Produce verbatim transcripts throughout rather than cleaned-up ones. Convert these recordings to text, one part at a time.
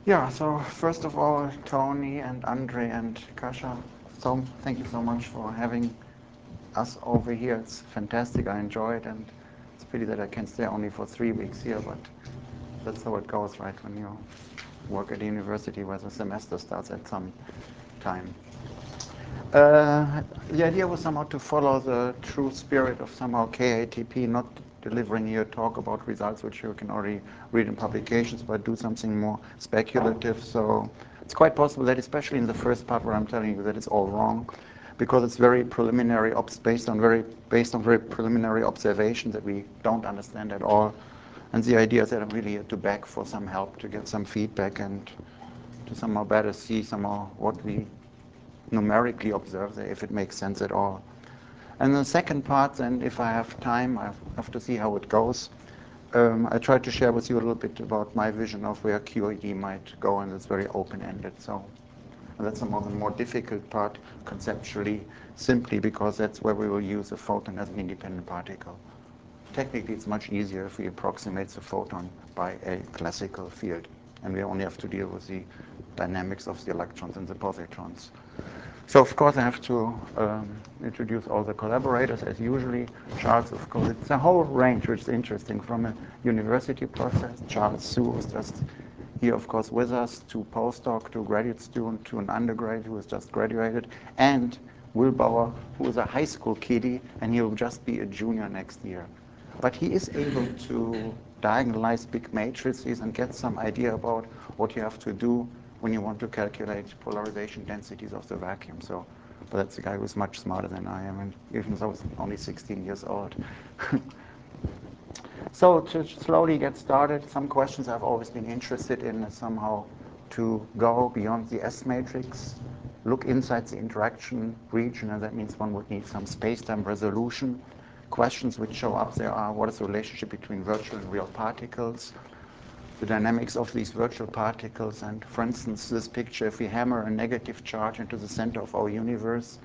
Yeah, so first of all, Tony and Andre and Kasha, so thank you so much for having us over here. It's fantastic. I enjoy it, and it's a pity that I can stay only for three weeks here, but that's how it goes, right? When you work at a university where the semester starts at some time. Uh, the idea was somehow to follow the true spirit of somehow K A T P, not delivering here a talk about results which you can already read in publications, but do something more speculative. So it's quite possible that, especially in the first part where I'm telling you that it's all wrong, because it's very preliminary, obs based on very based on very preliminary observations that we don't understand at all. And the idea is that I'm really here to beg for some help, to get some feedback, and to somehow better see somehow what we numerically observe there, if it makes sense at all. And the second part, and if I have time, I have to see how it goes. Um, I tried to share with you a little bit about my vision of where Q E D might go, and it's very open-ended. So and that's some of the more difficult part conceptually, simply because that's where we will use a photon as an independent particle. Technically, it's much easier if we approximate the photon by a classical field, and we only have to deal with the dynamics of the electrons and the positrons. So, of course, I have to um, introduce all the collaborators, as usually. Charles, of course, it's a whole range, which is interesting, from a university process. Charles Su is just here, of course, with us, to postdoc, to graduate student, to an undergrad who has just graduated, and Will Bauer, who is a high school kiddie, and he will just be a junior next year. But he is able to diagonalize big matrices and get some idea about what you have to do when you want to calculate polarization densities of the vacuum. So, but that's a guy who's much smarter than I am, and even though he's only sixteen years old. So to slowly get started, some questions I've always been interested in is somehow to go beyond the S matrix, look inside the interaction region, and that means one would need some space-time resolution. Questions which show up there are: what is the relationship between virtual and real particles? The dynamics of these virtual particles, and for instance, this picture, if we hammer a negative charge into the center of our universe,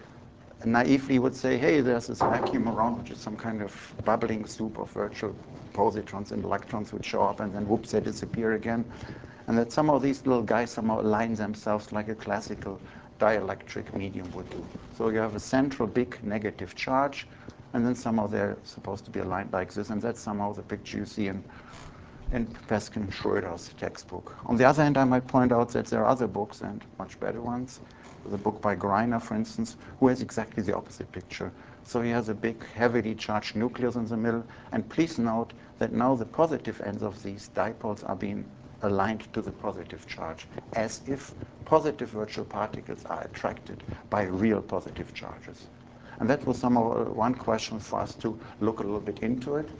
naively would say, hey, there's this vacuum around, which is some kind of bubbling soup of virtual positrons and electrons which show up, and then whoops, they disappear again. And that some of these little guys somehow align themselves like a classical dielectric medium would do. So you have a central big negative charge, and then somehow they're supposed to be aligned like this, and that's somehow the picture you see in in Peskin Schroeder's textbook. On the other hand, I might point out that there are other books, and much better ones. The book by Greiner, for instance, who has exactly the opposite picture. So he has a big, heavily charged nucleus in the middle, and please note that now the positive ends of these dipoles are being aligned to the positive charge, as if positive virtual particles are attracted by real positive charges. And that was somehow one question for us to look a little bit into it.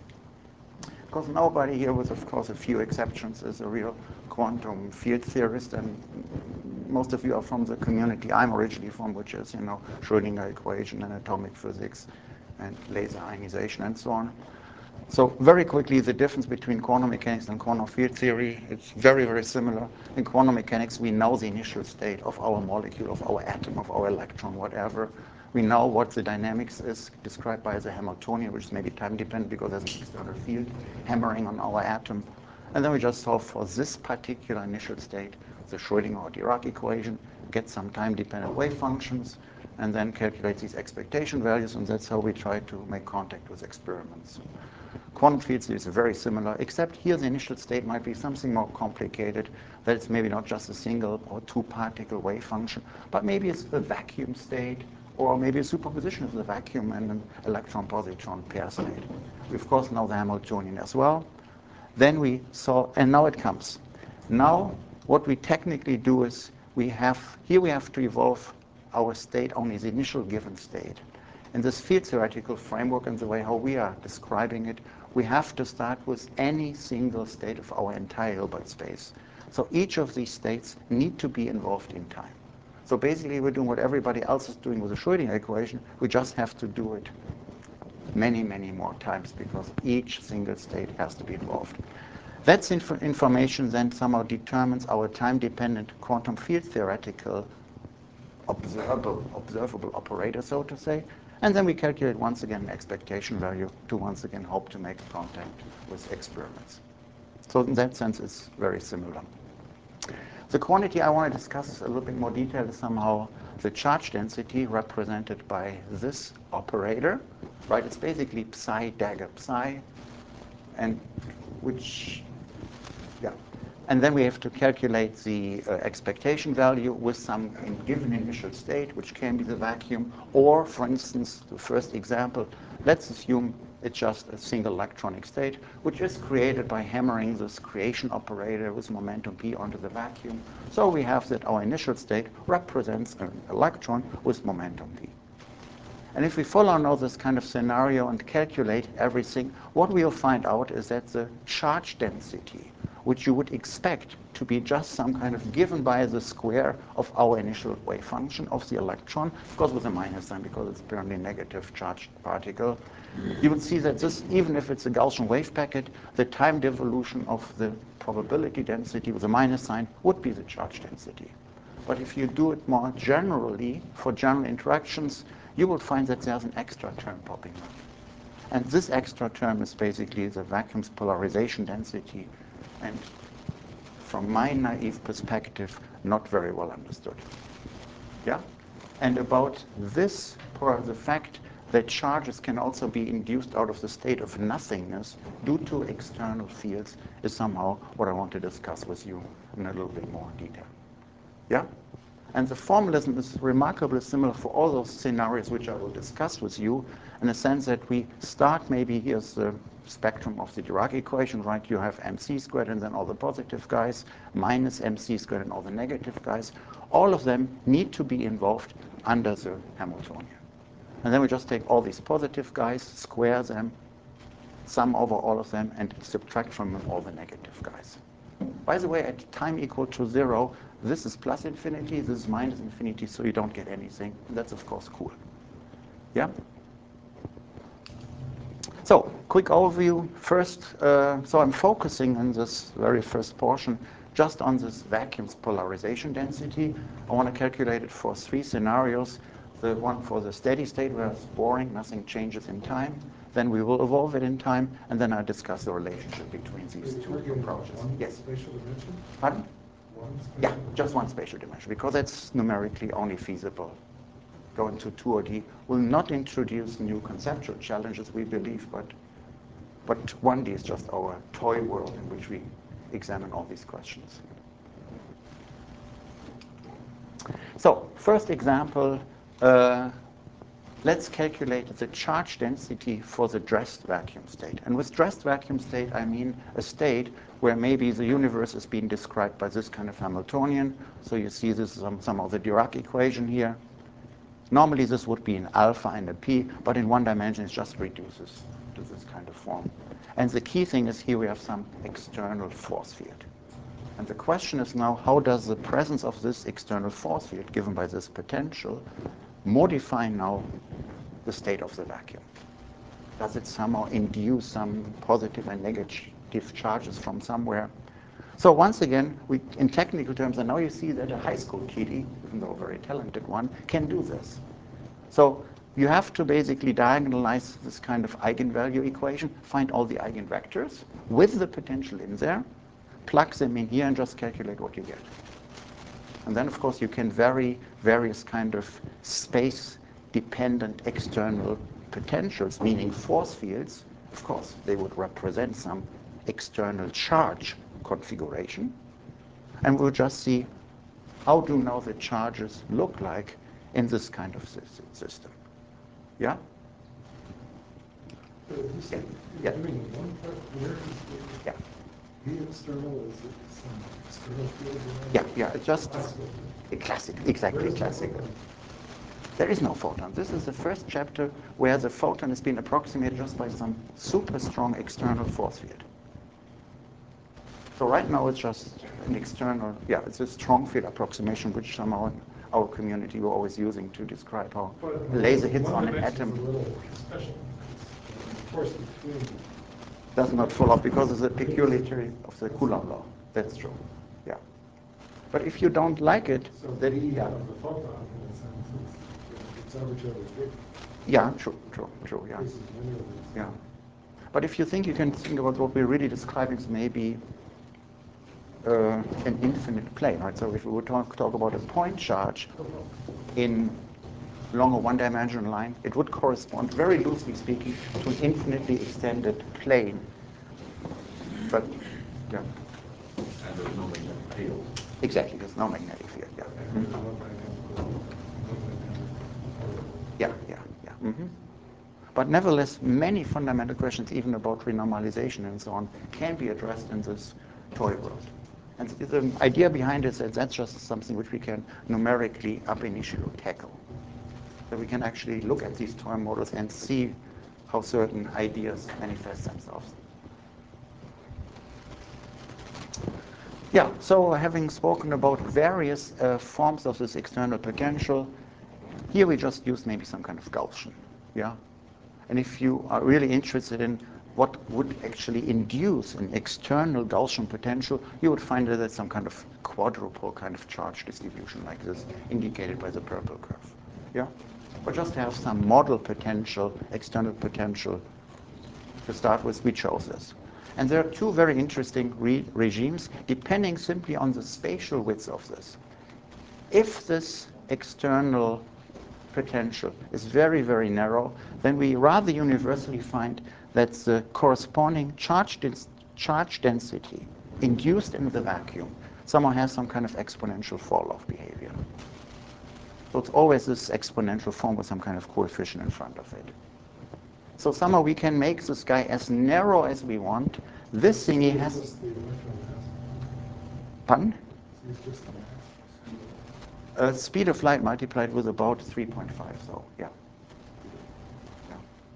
Because nobody here, with of course a few exceptions, is a real quantum field theorist, and most of you are from the community I'm originally from, which is, you know, Schrödinger equation and atomic physics and laser ionization and so on. So very quickly, the difference between quantum mechanics and quantum field theory, it's very, very similar. In quantum mechanics, we know the initial state of our molecule, of our atom, of our electron, whatever. We know what the dynamics is described by the Hamiltonian, which is maybe time dependent because there's an external field hammering on our atom. And then we just solve for this particular initial state, the Schrödinger or Dirac equation, get some time dependent wave functions, and then calculate these expectation values, and that's how we try to make contact with experiments. Quantum field theory is very similar, except here the initial state might be something more complicated, that it's maybe not just a single or two particle wave function, but maybe it's a vacuum state, or maybe a superposition of the vacuum and an electron-positron pair state. We, of course, know the Hamiltonian as well. Then we saw, and now it comes. Now, what we technically do is, we have, here we have to evolve our state only the initial given state. In this field theoretical framework and the way how we are describing it, we have to start with any single state of our entire Hilbert space. So each of these states need to be involved in time. So basically, we're doing what everybody else is doing with the Schrödinger equation. We just have to do it many, many more times because each single state has to be involved. That inf information then somehow determines our time-dependent quantum field theoretical observable, observable operator, so to say. And then we calculate once again an expectation value to once again hope to make contact with experiments. So in that sense, it's very similar. The quantity I want to discuss a little bit more detail is somehow the charge density represented by this operator, right? It's basically psi dagger psi, and which, yeah. And then we have to calculate the uh, expectation value with some in given initial state, which can be the vacuum, or, for instance, the first example, let's assume it's just a single electronic state, which is created by hammering this creation operator with momentum p onto the vacuum. So we have that our initial state represents an electron with momentum p. And if we follow now this kind of scenario and calculate everything, what we'll find out is that the charge density, which you would expect to be just some kind of given by the square of our initial wave function of the electron, of course with a minus sign because it's apparently a negative charged particle, you would see that this, even if it's a Gaussian wave packet, the time devolution of the probability density with a minus sign would be the charge density. But if you do it more generally, for general interactions, you will find that there's an extra term popping up. And this extra term is basically the vacuum's polarization density, and from my naive perspective, not very well understood. Yeah? And about this, or the fact that charges can also be induced out of the state of nothingness due to external fields is somehow what I want to discuss with you in a little bit more detail. Yeah? And the formalism is remarkably similar for all those scenarios which I will discuss with you, in the sense that we start, maybe here's the spectrum of the Dirac equation, right? You have mc squared and then all the positive guys, minus mc squared and all the negative guys. All of them need to be involved under the Hamiltonian. And then we just take all these positive guys, square them, sum over all of them, and subtract from them all the negative guys. By the way, at time equal to zero, this is plus infinity, this is minus infinity, so you don't get anything. That's, of course, cool. Yeah? So, quick overview. First, uh, so I'm focusing in this very first portion just on this vacuum's polarization density. I want to calculate it for three scenarios. The one for the steady state, where it's boring, nothing changes in time. Then we will evolve it in time, and then I'll discuss the relationship between these two approaches. One yes. Spatial dimension? Pardon? One spatial Yeah, dimension? just one spatial dimension, because that's numerically only feasible. Going to two D will not introduce new conceptual challenges, we believe, but, but one D is just our toy world in which we examine all these questions. So, first example, uh, let's calculate the charge density for the dressed vacuum state. And with dressed vacuum state, I mean a state where maybe the universe is being described by this kind of Hamiltonian. So you see this is some, some of the Dirac equation here. Normally this would be an alpha and a p, but in one dimension it just reduces to this kind of form. And the key thing is here we have some external force field. And the question is now, how does the presence of this external force field given by this potential modify now the state of the vacuum? Does it somehow induce some positive and negative charges from somewhere? So once again, we, in technical terms, and now you see that a high school kiddie, even though a very talented one, can do this. So you have to basically diagonalize this kind of eigenvalue equation, find all the eigenvectors with the potential in there, plug them in here, and just calculate what you get. And then, of course, you can vary various kind of space-dependent external potentials, meaning force fields. Of course, they would represent some external charge configuration. And we'll just see how do now the charges look like in this kind of system. Yeah? So you said Yeah. you're doing one part, where is Yeah. the, the external, is it some external field? around Yeah, it? yeah, it's just Classical. a classic, exactly Where is the classical. photon? There is no photon. This is the first chapter where the photon has been approximated just by some super strong external force field. So right now it's just an external, yeah, it's a strong field approximation, which somehow in our community we're always using to describe how But a laser hits one on an dimension atom. is a little special. because The force between. Does not follow because it's a peculiarity of the Coulomb law. That's true. Yeah. But if you don't like it, So then the yeah. of the photon, in a sense, is, it's arbitrarily big. Yeah, true, true, true, yeah. Cases many of these. Yeah. But if you think you can think about what we're really describing is maybe uh, an infinite plane, right? So if we would talk, talk about a point charge in along a one-dimensional line, it would correspond, very loosely speaking, to an infinitely extended plane. But, yeah. And there's no magnetic field. Exactly, there's no magnetic field, yeah. And there's no dynamical, no dynamic. Yeah, yeah, yeah. Mm-hmm. But nevertheless, many fundamental questions, even about renormalization and so on, can be addressed in this toy world. And the idea behind it is that that's just something which we can numerically ab initio tackle. So we can actually look at these toy models and see how certain ideas manifest themselves. Yeah, so having spoken about various uh, forms of this external potential, here we just use maybe some kind of Gaussian. Yeah? And if you are really interested in what would actually induce an external Gaussian potential, you would find that it's some kind of quadruple kind of charge distribution like this, indicated by the purple curve. Yeah? But just to have some model potential, external potential to start with, we chose this. And there are two very interesting re regimes, depending simply on the spatial width of this. If this external potential is very, very narrow, then we rather universally find that the corresponding charge, dens charge density induced in the vacuum somehow has some kind of exponential fall-off behavior. So it's always this exponential form with some kind of coefficient in front of it. So somehow we can make this guy as narrow as we want. This thingy has... Just the electron mass. Pardon? So it's just the mass. Uh, speed of light multiplied with about three point five, so yeah. yeah.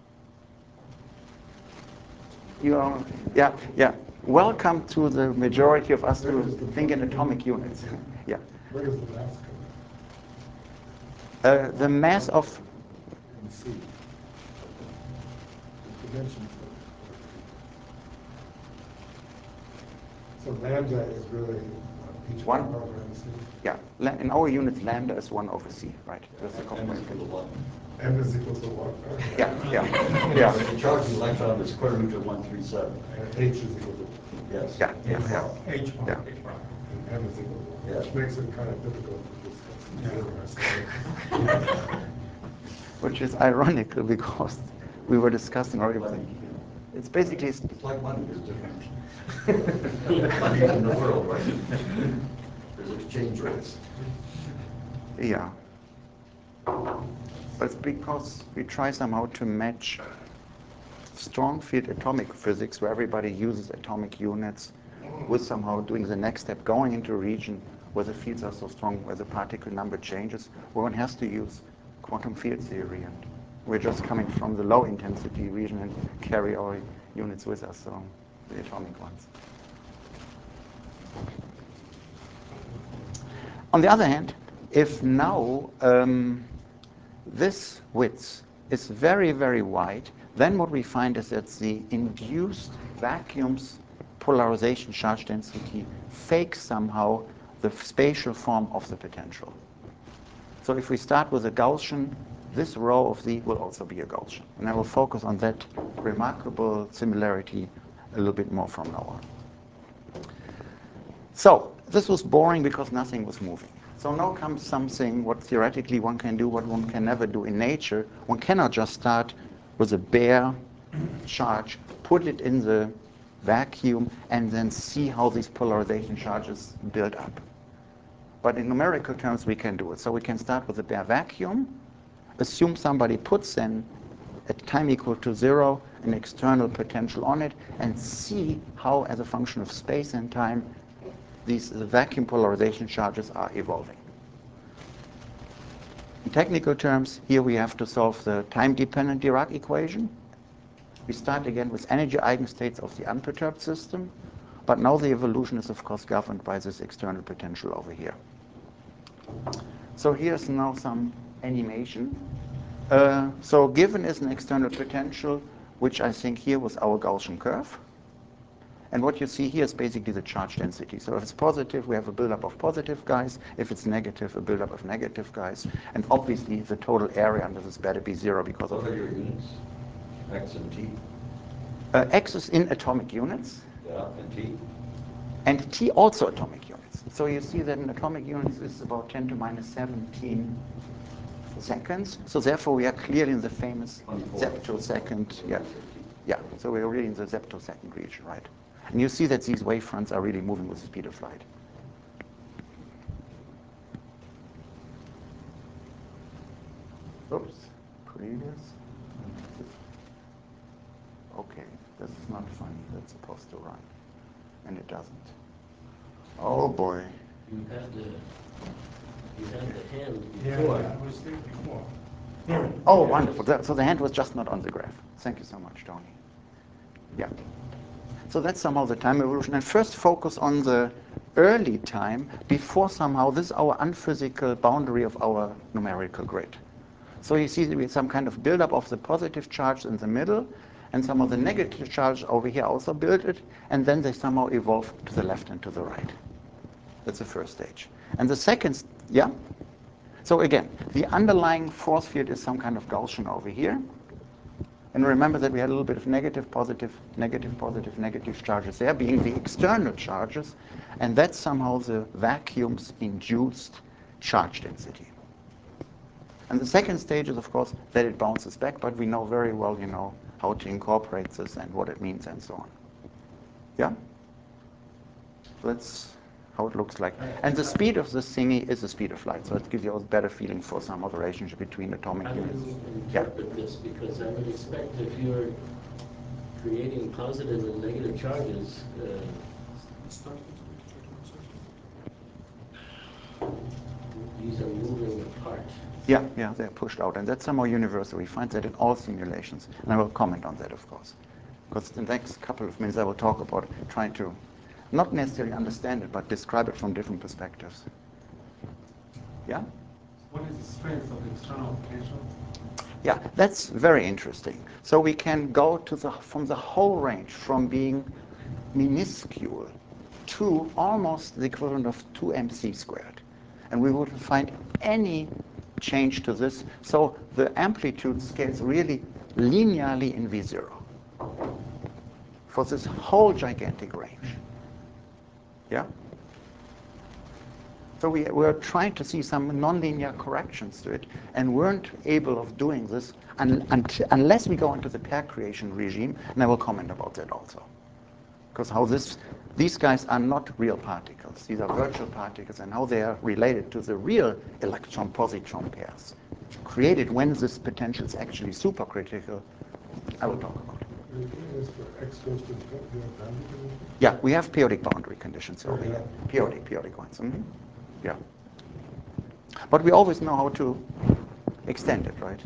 You are, yeah, yeah. Welcome to the majority of us who think in atomic units. Yeah. Where does the mass come Uh, the mass of... in C? The dimensions of it. So lambda is really uh, h One. bar over mc. Yeah, la- in our units, lambda is one over c, right? That's the M is equal to one. M is equal to one. Yeah, yeah, yeah. The charge of the electron is square root of one three seven. And h is equal to Yes. Yeah, yeah, yeah. h bar. Yeah. H bar. And m is equal to one, Yeah. which makes it kind of difficult to discuss. Which is ironical because we were discussing already. It's basically... It's like money is different. Money in the world, right? There's exchange rates. Yeah. But it's because we try somehow to match strong field atomic physics, where everybody uses atomic units, with somehow doing the next step, going into a region where the fields are so strong, where the particle number changes, where one has to use quantum field theory. And we're just coming from the low intensity region and carry our units with us, so the atomic ones. On the other hand, if now um, this width is very, very wide, then what we find is that the induced vacuum's polarization charge density fakes somehow the spatial form of the potential. So if we start with a Gaussian, this row of Z will also be a Gaussian. And I will focus on that remarkable similarity a little bit more from now on. So this was boring because nothing was moving. So now comes something what theoretically one can do, what one can never do in nature. One cannot just start with a bare charge, put it in the vacuum, and then see how these polarization charges build up. But in numerical terms, we can do it. So we can start with a bare vacuum, assume somebody puts in, at time equal to zero, an external potential on it, and see how, as a function of space and time, these the vacuum polarization charges are evolving. In technical terms, here we have to solve the time-dependent Dirac equation. We start again with energy eigenstates of the unperturbed system, but now the evolution is, of course, governed by this external potential over here. So here's now some animation. Uh, so given is an external potential, which I think here was our Gaussian curve. And what you see here is basically the charge density. So if it's positive, we have a buildup of positive guys. If it's negative, a buildup of negative guys. And obviously, the total area under this better be zero because What of... are your units? X and T? Uh, X is in atomic units. Yeah, and T? and T also atomic units. So you see that in atomic units is about ten to minus seventeen seconds. So therefore we are clearly in the famous zeptosecond. Yeah, yeah. So we're really in the zeptosecond region, right? And you see that these wave fronts are really moving with the speed of light. Oops, previous. Okay, this is not funny. That's supposed to run, and it doesn't. Oh boy. You had the, you had the hand Yeah, before. yeah, it was there before. Oh, wonderful. That- So the hand was just not on the graph. Thank you so much, Tony. Yeah. So that's somehow the time evolution. And first focus on the early time before somehow this is our unphysical boundary of our numerical grid. So you see we have some kind of buildup of the positive charge in the middle, and some of the negative charge over here also build it, and then they somehow evolve to the left and to the right. That's the first stage. And the second, yeah? So again, the underlying force field is some kind of Gaussian over here. And remember that we had a little bit of negative, positive, negative, positive, negative charges there, being the external charges. And that's somehow the vacuum's induced charge density. And the second stage is, of course, that it bounces back, but we know very well, you know, how to incorporate this and what it means and so on. Yeah? That's how it looks like. And the speed of this thingy is the speed of light, so it gives you a better feeling for some of the relationship between atomic How do units. you Yeah. interpret this? Because I would expect if you're creating positive and negative charges, uh, these are moving apart. Yeah, yeah, they're pushed out, and that's somehow universal. We find that in all simulations, and I will comment on that, of course. Because the next couple of minutes I will talk about trying to not necessarily understand it, but describe it from different perspectives. Yeah? What is the strength of the external potential? Yeah, that's very interesting. So we can go to the, from the whole range, from being minuscule to almost the equivalent of two m c squared. And we wouldn't find any change to this. So the amplitude scales really linearly in V zero for this whole gigantic range. Yeah? So we were trying to see some nonlinear corrections to it and weren't able of doing this un un unless we go into the pair creation regime, and I will comment about that also. Because how this, these guys are not real particles. These are virtual particles, and how they are related to the real electron-positron pairs created when this potential is actually supercritical, I will talk about. Is for X goes to the boundary condition? Yeah, we have periodic boundary conditions over Oh, yeah. here. Periodic, periodic ones. Mm-hmm. Yeah. But we always know how to extend it, right?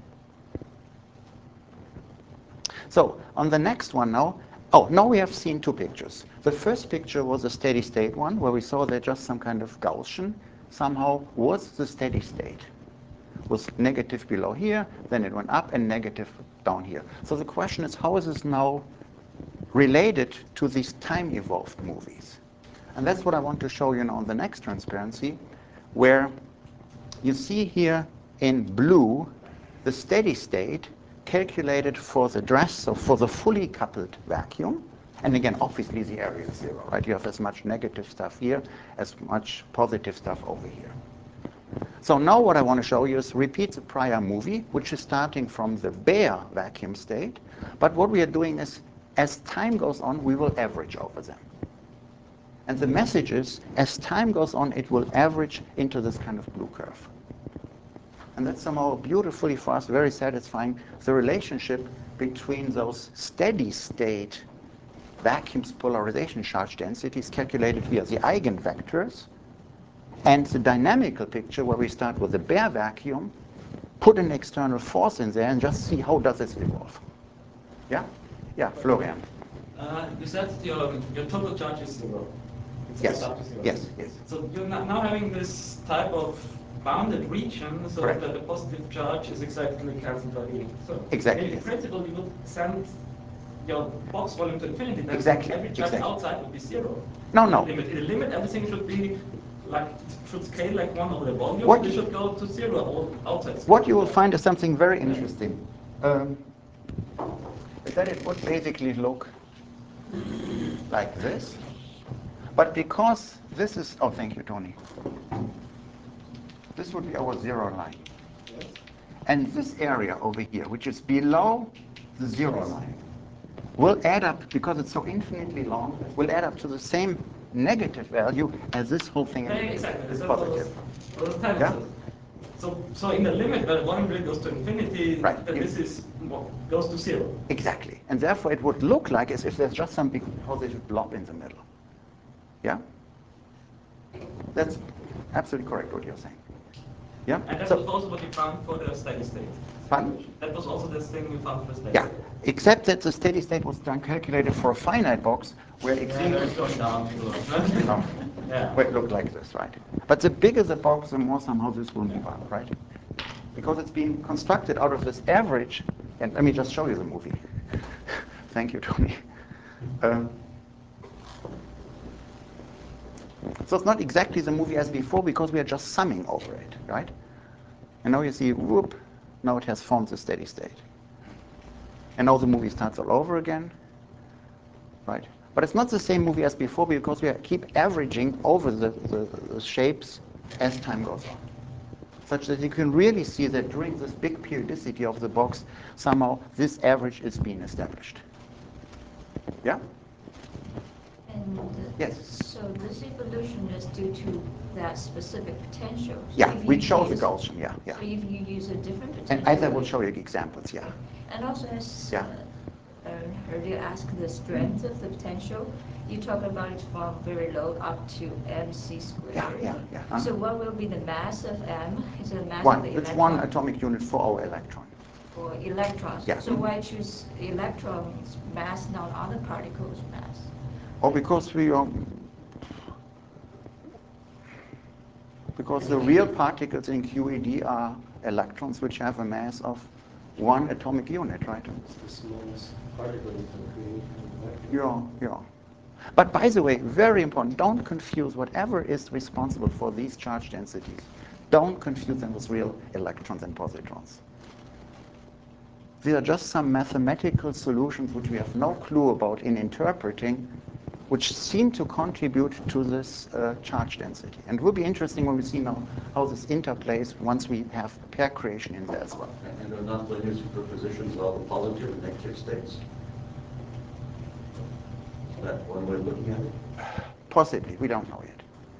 So on the next one now, oh, now we have seen two pictures. The first picture was a steady state one, where we saw that just some kind of Gaussian somehow was the steady state. It was negative below here, then it went up, and negative down here. So the question is, how is this now related to these time-evolved movies? And that's what I want to show you now on the next transparency, where you see here in blue the steady state calculated for the dress, so for the fully coupled vacuum. And again, obviously the area is zero, right? You have as much negative stuff here as much positive stuff over here. So now what I want to show you is repeat the prior movie, which is starting from the bare vacuum state. But what we are doing is, as time goes on, we will average over them. And the message is, as time goes on, it will average into this kind of blue curve. And that's somehow beautifully for us, very satisfying, the relationship between those steady state vacuum's polarization charge densities calculated via the eigenvectors, and the dynamical picture where we start with the bare vacuum, put an external force in there, and just see how does this evolve. Yeah? Yeah, Florian. Uh, you said your, your total charge is zero. It's Yes, up to zero. yes, yes. So you're now now having this type of bounded region, so Correct. that the positive charge is exactly cancelled by the. So Exactly, in yes. principle, you would send your box volume to infinity. Then Exactly, every charge exactly. outside would be zero. No, In no. the limit, in the limit, everything should be like should scale like one over the volume. What so they you- should go to zero all outside. What you will find is something very interesting. Um, is that it would basically look like this. But because this is, oh, thank you, Tony. This would be our zero line. Yes. And this area over here, which is below the zero line, will add up, because it's so infinitely long, will add up to the same negative value as this whole thing Yeah, is exactly. So positive. those, those time Yeah? So, so in the limit where one hundred goes to infinity, Right. that this is what goes to zero. Exactly. And therefore it would look like as if there's just some big positive blob in the middle. Yeah? That's absolutely correct what you're saying. Yeah? And that So- was also what you found for the steady state. Pardon? That was also the thing you found for the steady Yeah, state. except that the steady state was done calculated for a finite box where Yeah, exceed that's going down to the no, Yeah. where it looked like this, right? But the bigger the box, the more somehow this will move up, right? Because it's being constructed out of this average, and let me just show you the movie. Thank you, Tony. Um, so it's not exactly the movie as before because we are just summing over it, right? And now you see, whoop, now it has formed the steady state. And now the movie starts all over again, right? But it's not the same movie as before because we keep averaging over the, the, the shapes as time goes on. Such that you can really see that during this big periodicity of the box, somehow this average is being established. Yeah? And uh, Yes. so this evolution is due to that specific potential. So Yeah, if we you chose the use- Gaussian, yeah, yeah. So if you use a different potential. And either will show you examples, yeah. And also, as Yeah. uh, uh, heard you ask the strength of the potential, you talk about it from very low up to mc squared. Yeah, yeah, yeah. Uh-huh. So what will be the mass of m? Is it the mass One, of the it's electron? one atomic unit for our electron. For electrons. Yeah. So why choose electrons mass, not other particles mass? Or because we are, because the real particles in Q E D are electrons which have a mass of one atomic unit, right? It's the smallest particle you can create from a vacuum. Yeah, yeah. But by the way, very important, don't confuse whatever is responsible for these charge densities. Don't confuse them with real electrons and positrons. These are just some mathematical solutions which we have no clue about in interpreting, which seem to contribute to this uh, charge density. And it will be interesting when we see now how this interplays once we have pair creation in there as well. And are nonlinear superpositions all the positive and negative states? Is that one way of looking at it? Possibly, we don't know yet.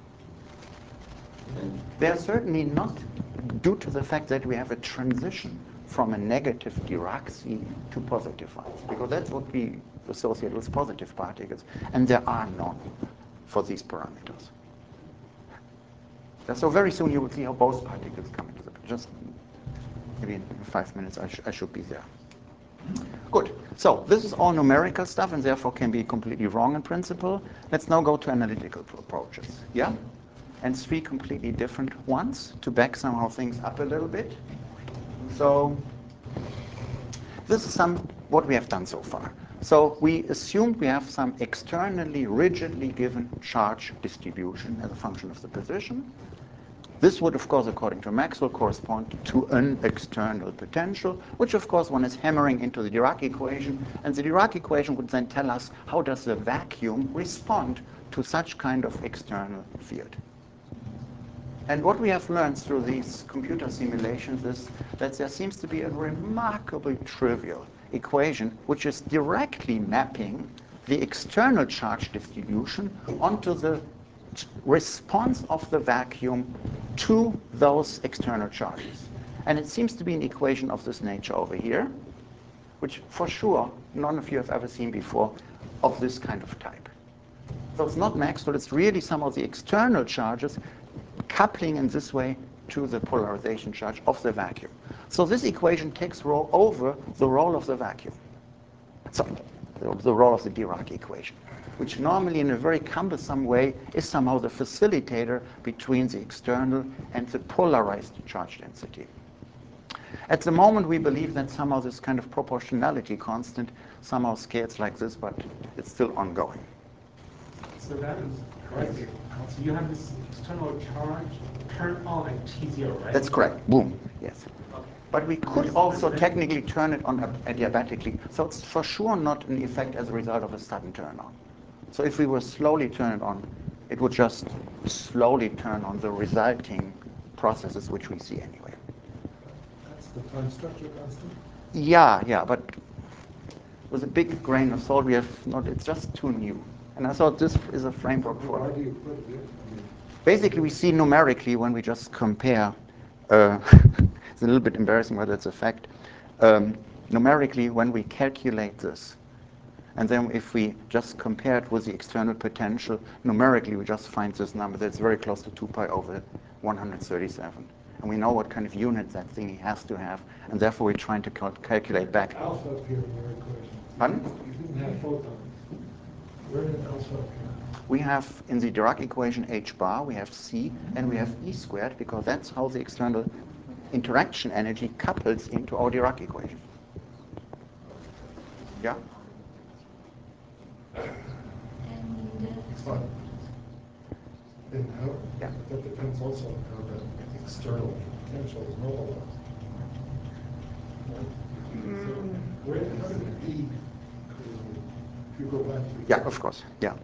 And They are certainly not due to the fact that we have a transition from a negative Dirac to positive ones, because that's what we associate with positive particles, and there are none for these parameters. So very soon you will see how both particles come into the picture. Just maybe in five minutes I, sh I should be there. Good. So this is all numerical stuff and therefore can be completely wrong in principle. Let's now go to analytical approaches. Yeah? And three completely different ones to back somehow things up a little bit. So this is some what we have done so far. So we assumed we have some externally rigidly given charge distribution as a function of the position. This would, of course, according to Maxwell, correspond to an external potential, which, of course, one is hammering into the Dirac equation. And the Dirac equation would then tell us how does the vacuum respond to such kind of external field. And what we have learned through these computer simulations is that there seems to be a remarkably trivial equation which is directly mapping the external charge distribution onto the response of the vacuum to those external charges. And it seems to be an equation of this nature over here, which for sure none of you have ever seen before of this kind of type. So it's not Maxwell, it's really some of the external charges coupling in this way to the polarization charge of the vacuum. So this equation takes role over the role of the vacuum. So the role of the Dirac equation, which normally in a very cumbersome way is somehow the facilitator between the external and the polarized charge density. At the moment we believe that somehow this kind of proportionality constant somehow scales like this, but it's still ongoing. So that is correct. So you have this external charge turned on at T zero, right? That's correct. Boom. Yes. Okay. But we could also technically turn it on adiabatically. So it's for sure not an effect as a result of a sudden turn on. So if we were slowly turn it on, it would just slowly turn on the resulting processes which we see anyway. That's the time structure constant? Yeah, yeah, but with a big grain of salt, we have not, it's just too new. And I thought this is a framework for Why it. do you put it in? I mean, Basically, we see numerically when we just compare, uh, it's a little bit embarrassing, but it's a fact. Um, numerically, when we calculate this, and then if we just compare it with the external potential, numerically, we just find this number that's very close to two pi over one hundred thirty-seven. And we know what kind of unit that thing has to have, and therefore we're trying to cal calculate back. alpha up here in your equation. Pardon? You didn't have photons. Where did alpha appear? We have in the Dirac equation h bar, we have c, and we have e squared, because that's how the external interaction energy couples into our Dirac equation. Yeah? And It's fine. And how, Yeah. that depends also on how the external potential is normalized. So where, how did the E, if you go back to. Yeah, of course. Yeah.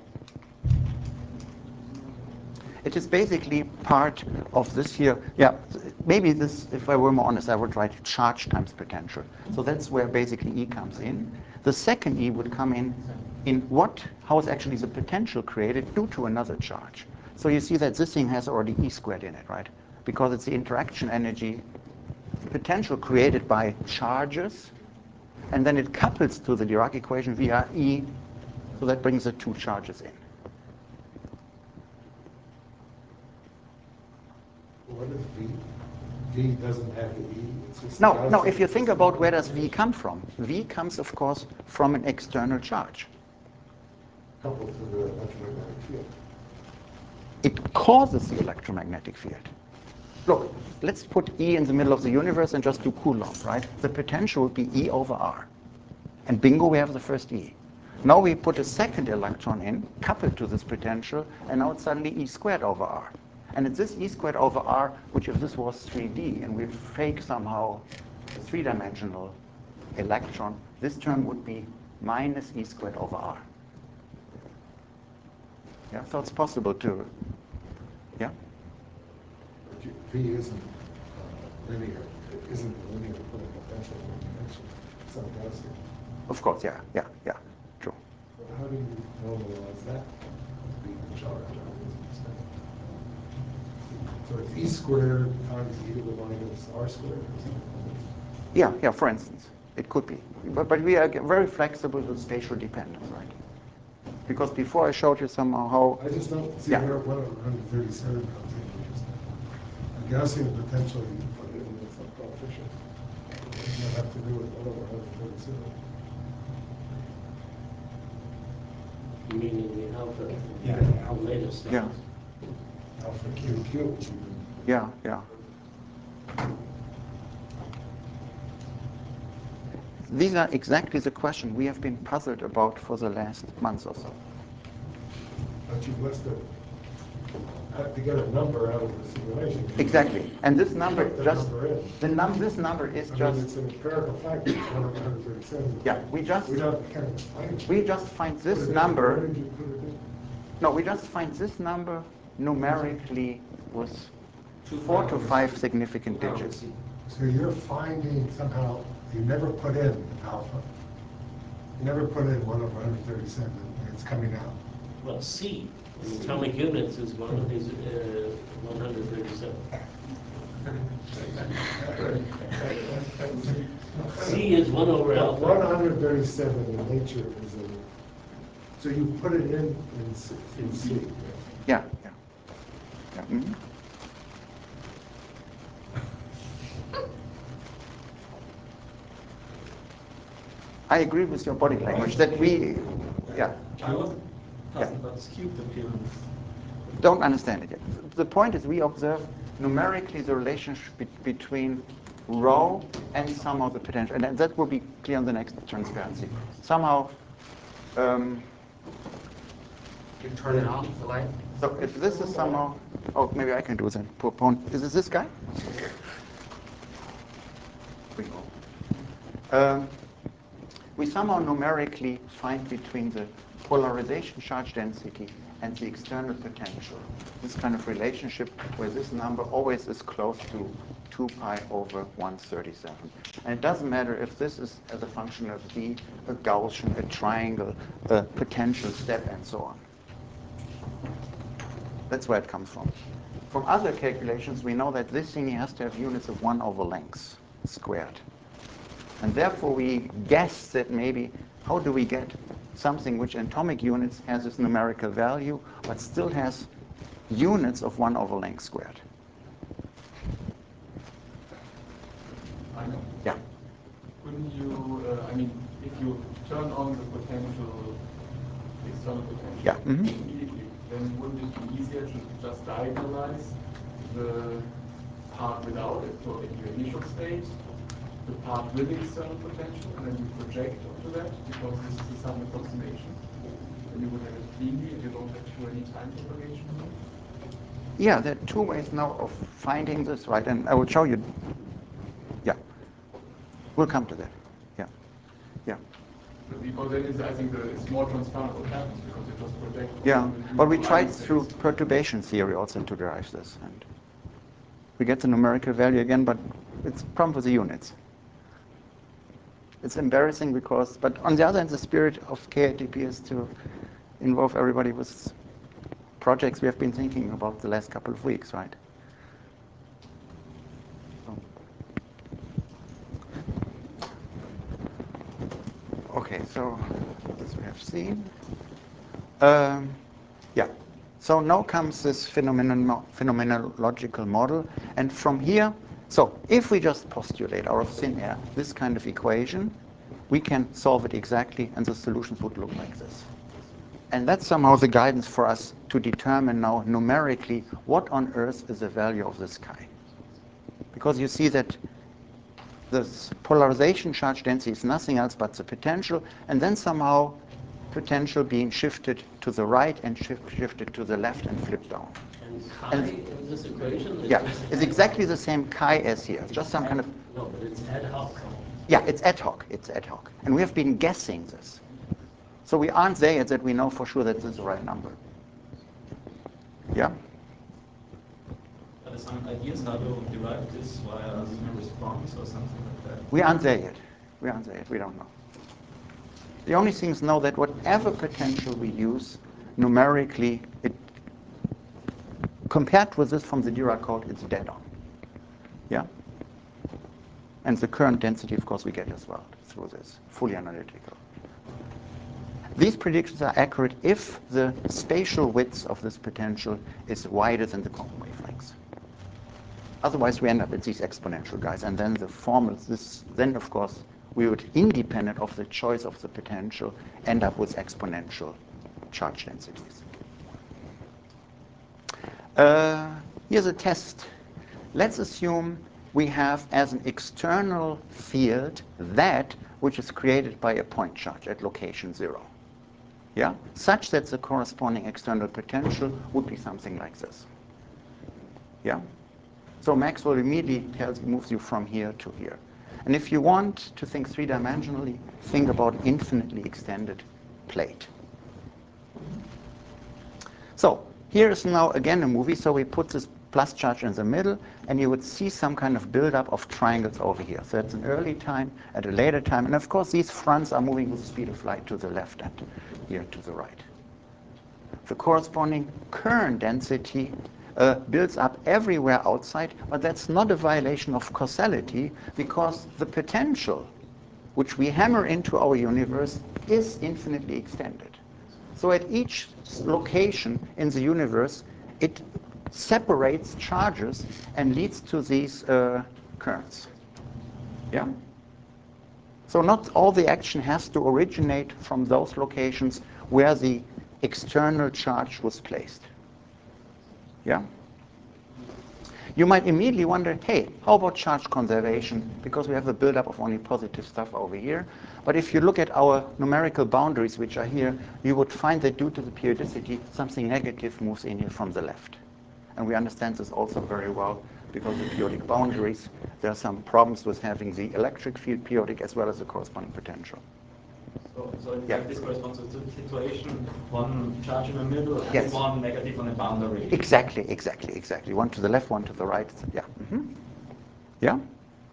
It is basically part of this here. Yeah, maybe this, if I were more honest, I would write charge times potential. So that's where basically E comes in. The second E would come in in what, how is actually the potential created due to another charge. So you see that this thing has already E squared in it, right? Because it's the interaction energy potential created by charges, and then it couples to the Dirac equation via E, so that brings the two charges in. What is V? V doesn't have the E. It's just No, the no, Gaussian- if you think about where does V come from, V comes, of course, from an external charge. Coupled to the electromagnetic field. It causes the electromagnetic field. Look, let's put E in the middle of the universe and just do Coulomb, right? The potential would be E over R. And bingo, we have the first E. Now we put a second electron in, coupled to this potential, and now it's suddenly E squared over R. And it's this E squared over R, which if this was three D, and we fake somehow a three-dimensional electron, this term would be minus E squared over R. Yeah, so it's possible to, yeah? But V isn't uh, linear. It isn't a linear potential dimension. It's not Gaussian. Of course, yeah, yeah, yeah, true. So how do you normalize that to be charged? So it's E squared times E to the minus R squared or something? Yeah, yeah, for instance, it could be. But, but we are very flexible with spatial dependence, right? Because before I showed you somehow how... I just don't see Yeah. where one hundred thirty-seven comes in. Just a Gaussian potential you can put it in with some coefficient. It doesn't have to do with one over one hundred thirty-seven. You mean in the alpha? Yeah, The alpha. latest. Yeah, Alpha Q Q. yeah, yeah. These are exactly the question we have been puzzled about for the last month or so. But you must have had to get a number out of the simulation. Exactly. And this number Put the just... number in. The num this number is I mean, just... it's an empirical fact, it's one over one hundred thirty-seven. Yeah, we just... We don't, can't explain it. We just find Put this it in. number... Where did you put it in? No, we just find this number numerically with four to five significant digits. So you're finding somehow, you never put in alpha. You never put in one over one hundred thirty-seven, and it's coming out. Well, C, in atomic units is one of these, uh, one hundred thirty-seven. C is one over alpha. one hundred thirty-seven in nature is a, so you put it in, in C. In C. Yeah, yeah. yeah. mhm. I agree with your body language that we, yeah, I was Yeah. talking about skewed appearance. don't understand it yet. The point is we observe numerically the relationship be between rho and some of the potential. And that will be clear on the next transparency. Somehow, um, You turn it on, the light? so if this is somehow, oh, maybe I can do that. Postpone. Is this this guy? Um, we somehow numerically find between the polarization charge density and the external potential. This kind of relationship where this number always is close to two pi over one thirty-seven. And it doesn't matter if this is as a function of v, a Gaussian, a triangle, a potential step, and so on. That's where it comes from. From other calculations, we know that this thing has to have units of one over length squared. And therefore, we guess that maybe, how do we get something which in atomic units has this numerical value, but still has units of one over length squared? I know. Yeah. Couldn't you, uh, I mean, if you turn on the potential, external potential Yeah. Mm-hmm. immediately, then wouldn't it be easier to just diagonalize the part without it, so in your initial state, the part with the external potential, and then you project onto that, because this is the sum approximation. And you would have it cleanly, and you don't have to do any time propagation. Yeah, there are two ways now of finding this, right? And I will show you. Yeah. We'll come to that. Yeah. Yeah. Because then it's, I think the, it's more transparent what happens, because you just project. Yeah. onto the But we new tried ion through states. perturbation theory also to derive this. And we get the numerical value again, but it's a problem with the units. It's embarrassing because, but on the other hand, the spirit of K A T P is to involve everybody with projects we have been thinking about the last couple of weeks, right? So. Okay, so this we have seen. Um, yeah. So now comes this phenomenon, phenomenological model, and from here, so if we just postulate out of thin air this kind of equation, we can solve it exactly, and the solutions would look like this. And that's somehow the guidance for us to determine now numerically what on earth is the value of this chi. Because you see that this polarization charge density is nothing else but the potential, and then somehow potential being shifted to the right and shift, shifted to the left and flipped down. And chi And- in this equation is Yeah, just it's ad exactly hoc. the same chi as here. It's just some kind of, No, but it's ad hoc. yeah, it's ad hoc. It's ad hoc. And we have been guessing this. So we aren't there yet that we know for sure that this is the right number. Yeah? Are there some ideas how to derive this via linear response or something like that? We aren't there yet. We aren't there yet. We don't know. The only thing is know that whatever potential we use, numerically, it, compared with this from the Dirac code, it's dead on. Yeah? And the current density, of course, we get as well through this, fully analytical. These predictions are accurate if the spatial width of this potential is wider than the quantum wavelengths. Otherwise, we end up with these exponential guys, and then the formula, this, then of course, we would, independent of the choice of the potential, end up with exponential charge densities. Uh, here's a test. Let's assume we have as an external field that which is created by a point charge at location zero. Yeah? Such that the corresponding external potential would be something like this. Yeah? So Maxwell immediately tells you, moves you from here to here. And if you want to think three-dimensionally, think about infinitely extended plate. So here is now again a movie. So we put this plus charge in the middle, and you would see some kind of buildup of triangles over here. So that's an early time, at a later time. And of course, these fronts are moving with the speed of light to the left and here to the right. The corresponding current density uh, builds up everywhere outside, but that's not a violation of causality, because the potential which we hammer into our universe is infinitely extended. So at each location in the universe, it separates charges and leads to these uh, currents. Yeah? So not all the action has to originate from those locations where the external charge was placed. Yeah? You might immediately wonder, hey, how about charge conservation? Because we have a buildup of only positive stuff over here. But if you look at our numerical boundaries, which are here, you would find that due to the periodicity, something negative moves in here from the left. And we understand this also very well because of periodic boundaries. There are some problems with having the electric field periodic as well as the corresponding potential. So So in Yeah. fact, this corresponds to the situation, one charge in the middle and Yes. one negative on the boundary. Exactly, exactly, exactly. One to the left, one to the right. Yeah. Mm-hmm. Yeah?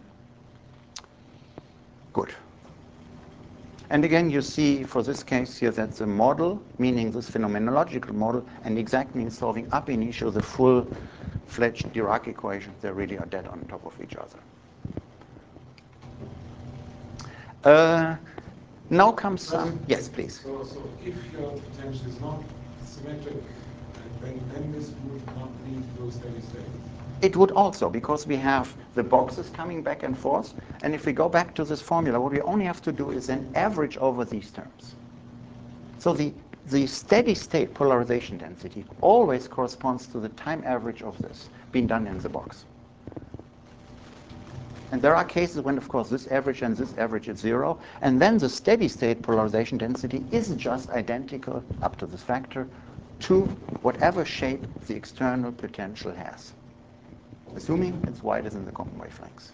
Good. And again, you see for this case here that the model, meaning this phenomenological model, and exact means solving ab initio the full-fledged Dirac equation, they really are dead on top of each other. Uh, now comes some, yes, please. So, so if your potential is not symmetric, then, then this would not lead to a steady state. It would also, because we have the boxes coming back and forth, and if we go back to this formula, what we only have to do is then average over these terms. So the, the steady state polarization density always corresponds to the time average of this being done in the box. And there are cases when, of course, this average and this average is zero, and then the steady state polarization density is just identical, up to this factor, to whatever shape the external potential has, assuming it's wider than the common wavelengths.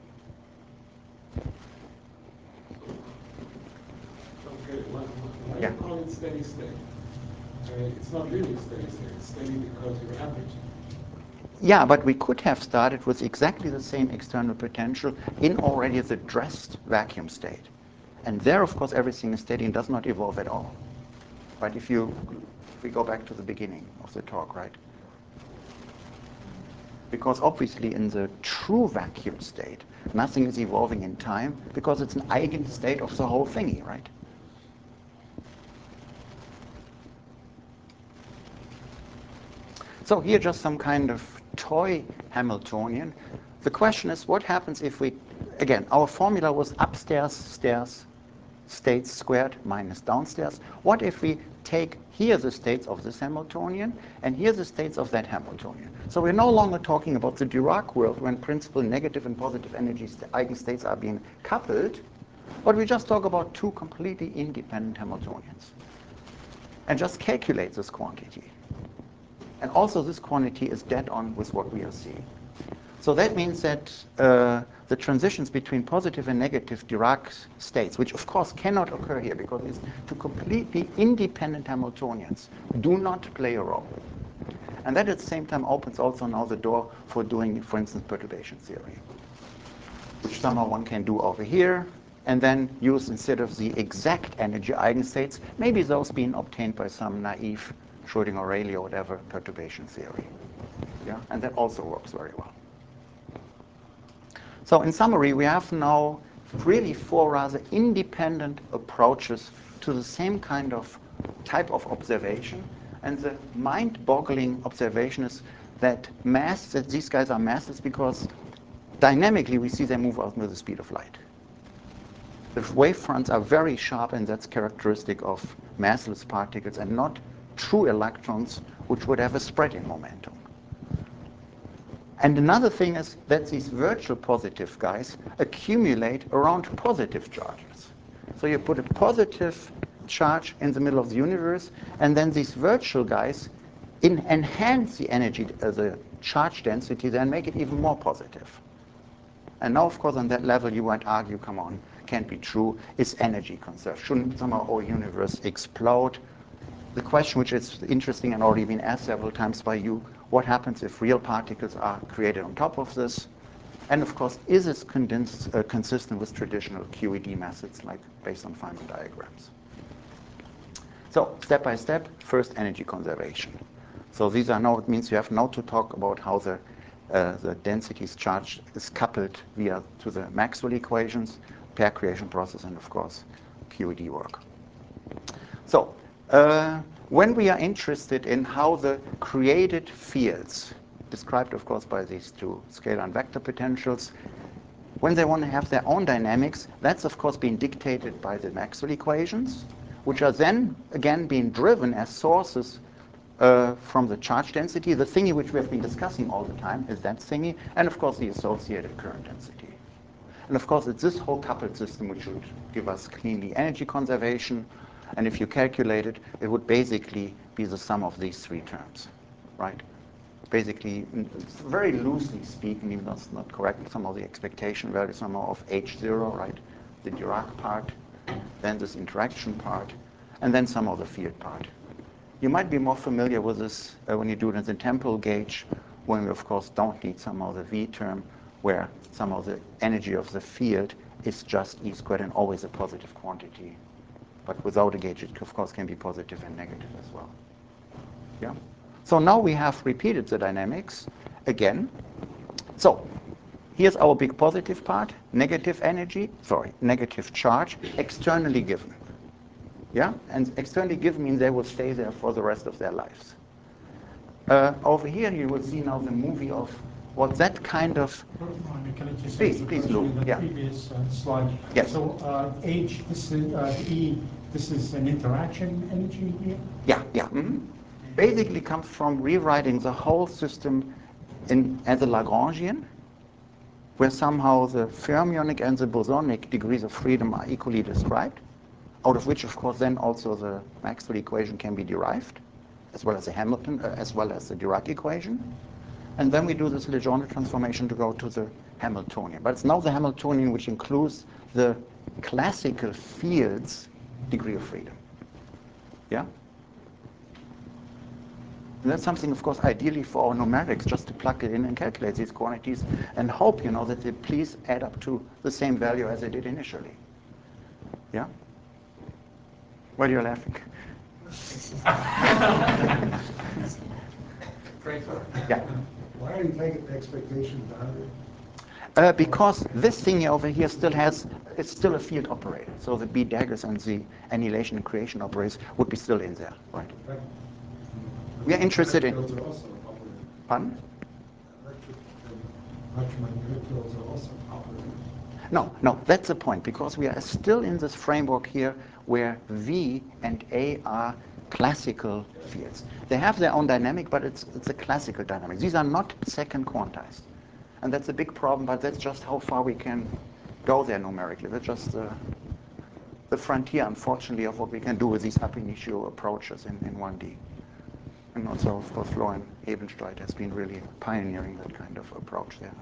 Okay, why, why Yeah. do you call it steady state? Uh, it's not really steady state. It's steady because you're averaging. Yeah, but we could have started with exactly the same external potential in already the dressed vacuum state. And there, of course, everything is steady and does not evolve at all. But if you, if we go back to the beginning of the talk, right? Because obviously in the true vacuum state, nothing is evolving in time because it's an eigenstate of the whole thingy, right? So here just some kind of toy Hamiltonian. The question is, what happens if we, again, our formula was upstairs, stairs, states squared minus downstairs. What if we take here the states of this Hamiltonian and here the states of that Hamiltonian? So we're no longer talking about the Dirac world when principal negative and positive energy eigenstates are being coupled, but we just talk about two completely independent Hamiltonians. And just calculate this quantity. And also this quantity is dead on with what we are seeing. So that means that uh, the transitions between positive and negative Dirac states, which of course cannot occur here because it's two completely independent Hamiltonians, do not play a role. And that at the same time opens also now the door for doing, for instance, perturbation theory, which somehow one can do over here, and then use instead of the exact energy eigenstates, maybe those being obtained by some naive Schrödinger-Rayleigh or whatever perturbation theory. Yeah, and that also works very well. So in summary, we have now really four rather independent approaches to the same kind of type of observation. And the mind-boggling observation is that mass, that these guys are massless because dynamically we see them move out with the speed of light. The wave fronts are very sharp, and that's characteristic of massless particles and not true electrons, which would have a spread in momentum. And another thing is that these virtual positive guys accumulate around positive charges. So you put a positive charge in the middle of the universe, and then these virtual guys in enhance the energy, uh, the charge density, then make it even more positive. And now, of course, on that level, you might argue, come on, can't be true, is energy conserved. Shouldn't somehow our universe explode? The question, which is interesting and already been asked several times by you, what happens if real particles are created on top of this? And of course, is this condensed, uh, consistent with traditional Q E D methods, like based on Feynman diagrams? So, step by step, first energy conservation. So these are now, it means you have now to talk about how the, uh, the density is charged is coupled via to the Maxwell equations, pair creation process, and of course, Q E D work. So, Uh, when we are interested in how the created fields, described of course by these two scalar and vector potentials, when they want to have their own dynamics, that's of course being dictated by the Maxwell equations, which are then again being driven as sources uh, from the charge density. The thingy which we have been discussing all the time is that thingy, and of course the associated current density. And of course it's this whole coupled system which should give us cleanly energy conservation. And if you calculate it, it would basically be the sum of these three terms, right? Basically, very loosely speaking, even though that's not correct, some of the expectation value, somehow of H zero, right? The Dirac part, then this interaction part, and then some of the field part. You might be more familiar with this uh, when you do it in the temporal gauge, when we, of course, don't need somehow the V term, where somehow the energy of the field is just E squared and always a positive quantity. But without a gauge, it, of course, can be positive and negative as well. Yeah? So now we have repeated the dynamics again. So here's our big positive part, negative energy, sorry, negative charge, externally given. Yeah? And externally given means they will stay there for the rest of their lives. Uh, over here you will see now the movie of what that kind of... Can I just please, ask a please, question Lou. in the Yeah. previous uh, slide? Yes. So uh, H, this is uh, E, this is an interaction energy here? Yeah, yeah. Mm-hmm. Basically comes from rewriting the whole system in, as a Lagrangian, where somehow the fermionic and the bosonic degrees of freedom are equally described, out of which, of course, then also the Maxwell equation can be derived, as well as the Hamilton, uh, as well as the Dirac equation. And then we do this Legendre transformation to go to the Hamiltonian. But it's now the Hamiltonian which includes the classical field's degree of freedom. Yeah? And that's something, of course, ideally for our numerics, just to plug it in and calculate these quantities and hope, you know, that they please add up to the same value as they did initially. Yeah? Why are you laughing? Yeah. Why are you taking the expectation down? Uh, because this thing over here still has, it's still a field operator. So the B daggers and the annihilation and creation operators would be still in there, right? Right. We are interested in... Fields are also operating. Pardon? Electric and electromagnetic fields are also operating. No, no, that's the point, because we are still in this framework here where V and A are classical fields. They have their own dynamic, but it's, it's a classical dynamic. These are not second quantized. And that's a big problem, but that's just how far we can go there numerically. That's just the, the frontier, unfortunately, of what we can do with these ab initio approaches in, in one D. And also, of course, Florian Ebenstreit has been really pioneering that kind of approach there.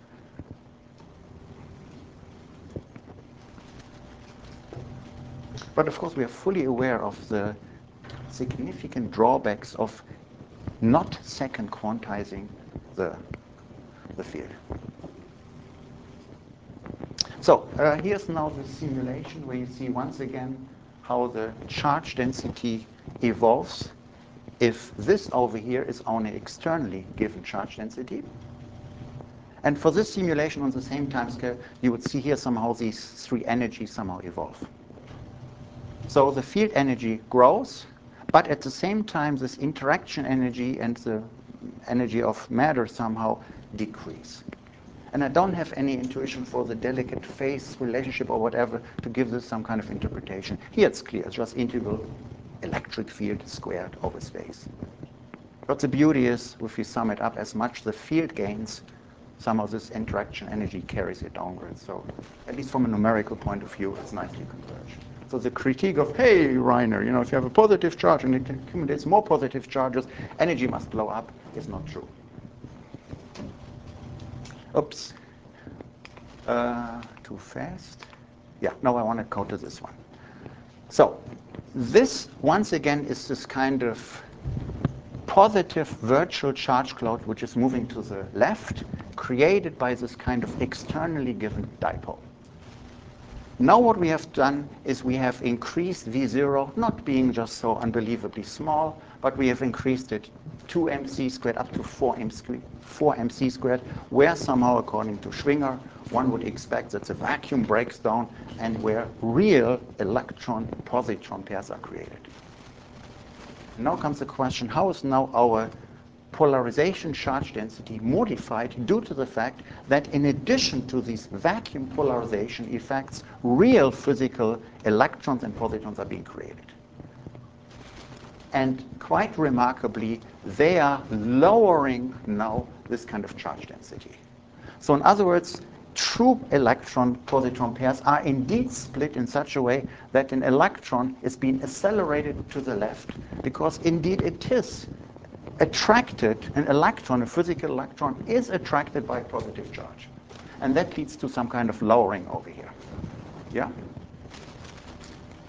But of course, we are fully aware of the significant drawbacks of not second quantizing the, the field. So uh, here's now the simulation where you see once again how the charge density evolves if this over here is only externally given charge density. And for this simulation on the same time scale, you would see here somehow these three energies somehow evolve. So the field energy grows, but at the same time, this interaction energy and the energy of matter somehow decrease. And I don't have any intuition for the delicate phase relationship or whatever to give this some kind of interpretation. Here it's clear, it's just integral electric field squared over space. But the beauty is, if we sum it up as much the field gains, some of this interaction energy carries it downwards. So at least from a numerical point of view, it's nicely converged. So the critique of, hey, Reiner, you know, if you have a positive charge and it accumulates more positive charges, energy must blow up, is not true. Oops. Uh, too fast. Yeah, no, I want to go to this one. So this, once again, is this kind of positive virtual charge cloud which is moving to the left, created by this kind of externally given dipole. Now what we have done is we have increased V zero, not being just so unbelievably small, but we have increased it two m c squared up to four m c squared, where somehow, according to Schwinger, one would expect that the vacuum breaks down and where real electron-positron pairs are created. Now comes the question, how is now our polarization charge density modified due to the fact that in addition to these vacuum polarization effects, real physical electrons and positrons are being created. And quite remarkably, they are lowering now this kind of charge density. So in other words, true electron-positron pairs are indeed split in such a way that an electron is being accelerated to the left because indeed it is attracted, an electron, a physical electron, is attracted by positive charge. And that leads to some kind of lowering over here. Yeah?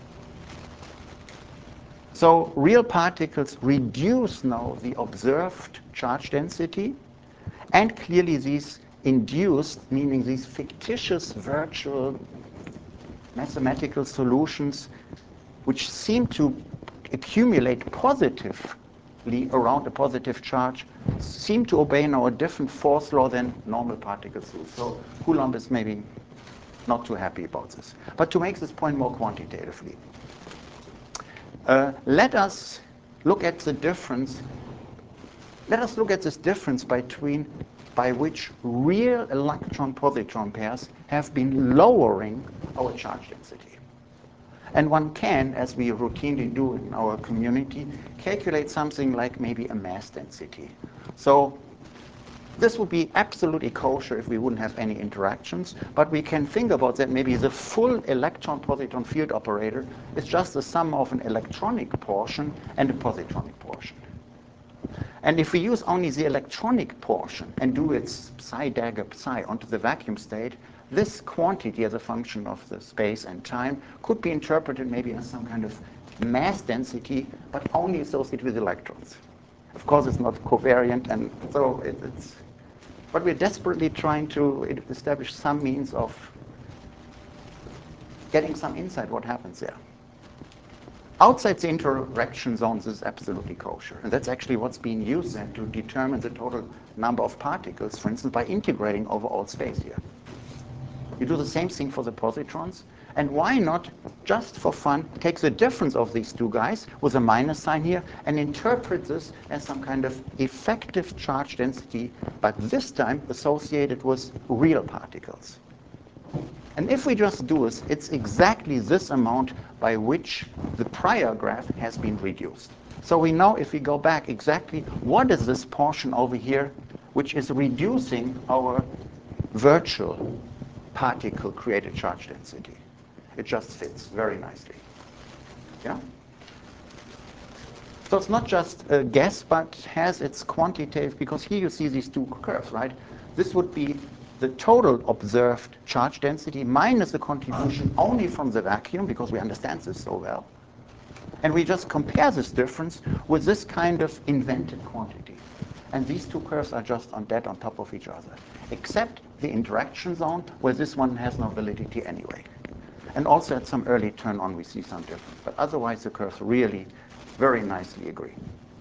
So real particles reduce now the observed charge density, and clearly these induced, meaning these fictitious virtual mathematical solutions which seem to accumulate positively around a positive charge, seem to obey now a different force law than normal particles do. So Coulomb is maybe not too happy about this. But to make this point more quantitatively, uh, let us look at the difference. Let us look at this difference between by which real electron-positron pairs have been lowering our charge density. And one can, as we routinely do in our community, calculate something like maybe a mass density. So this would be absolutely kosher if we wouldn't have any interactions, but we can think about that maybe the full electron-positron field operator is just the sum of an electronic portion and a positronic portion. And if we use only the electronic portion and do its psi dagger psi onto the vacuum state, this quantity as a function of the space and time could be interpreted maybe as some kind of mass density, but only associated with electrons. Of course, it's not covariant, and so it, it's, but we're desperately trying to establish some means of getting some insight what happens there. Outside the interaction zones is absolutely kosher, and that's actually what's being used then to determine the total number of particles, for instance, by integrating over all space here. You do the same thing for the positrons, and why not, just for fun, take the difference of these two guys with a minus sign here and interpret this as some kind of effective charge density, but this time associated with real particles. And if we just do this, it's exactly this amount by which the prior graph has been reduced. So we know if we go back exactly what is this portion over here which is reducing our virtual particle created charge density. It just fits very nicely. Yeah? So it's not just a guess, but has its quantitative, because here you see these two curves, right? This would be the total observed charge density minus the contribution only from the vacuum, because we understand this so well. And we just compare this difference with this kind of invented quantity. And these two curves are just on dead on top of each other, except the interaction zone, where this one has no validity anyway. And also at some early turn on, we see some difference. But otherwise, the curves really very nicely agree.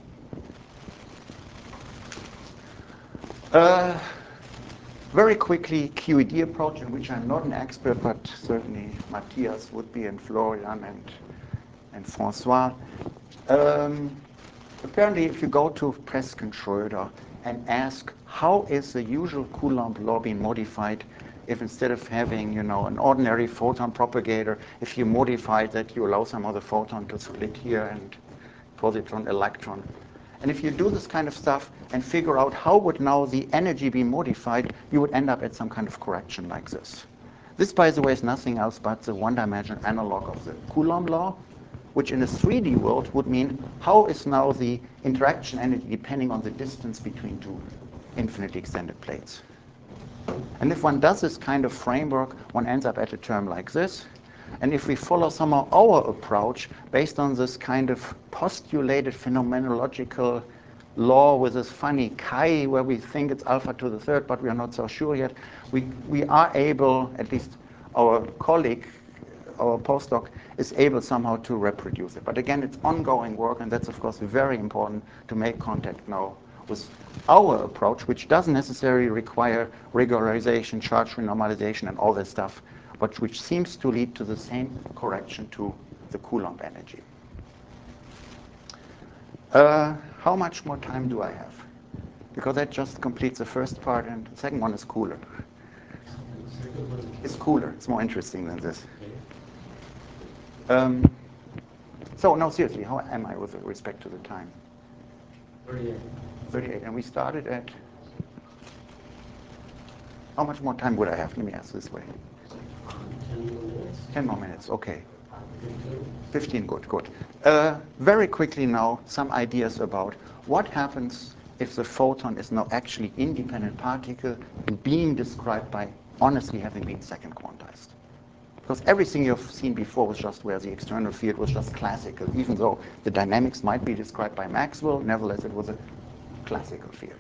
Uh, very quickly, Q E D approach, in which I'm not an expert, but certainly Matthias would be, and Florian and, and Francois. Um, apparently, if you go to Presque and Schroeder and ask, how is the usual Coulomb law being modified if instead of having, you know, an ordinary photon propagator, if you modify that, you allow some other photon to split here and positron, electron. And if you do this kind of stuff and figure out how would now the energy be modified, you would end up at some kind of correction like this. This, by the way, is nothing else but the one-dimensional analog of the Coulomb law, which in a three D world would mean how is now the interaction energy depending on the distance between two infinitely extended plates. And if one does this kind of framework, one ends up at a term like this. And if we follow somehow our approach based on this kind of postulated phenomenological law with this funny chi, where we think it's alpha to the third, but we are not so sure yet, we, we are able, at least our colleague, our postdoc, is able somehow to reproduce it. But again, it's ongoing work, and that's, of course, very important to make contact now with our approach, which doesn't necessarily require regularization, charge renormalization, and all that stuff, but which seems to lead to the same correction to the Coulomb energy. Uh, how much more time do I have? Because that just completes the first part, and the second one is cooler. It's cooler. It's more interesting than this. Um, so, no, seriously, how am I with respect to the time? thirty-eight. thirty-eight, and we started at... How much more time would I have? Let me ask this way. ten more minutes? ten more minutes, okay. fifteen? fifteen, good, good. Uh, very quickly now, some ideas about what happens if the photon is now actually independent particle being described by honestly having been second quantized. Because everything you've seen before was just where the external field was just classical, even though the dynamics might be described by Maxwell, nevertheless it was a classical field.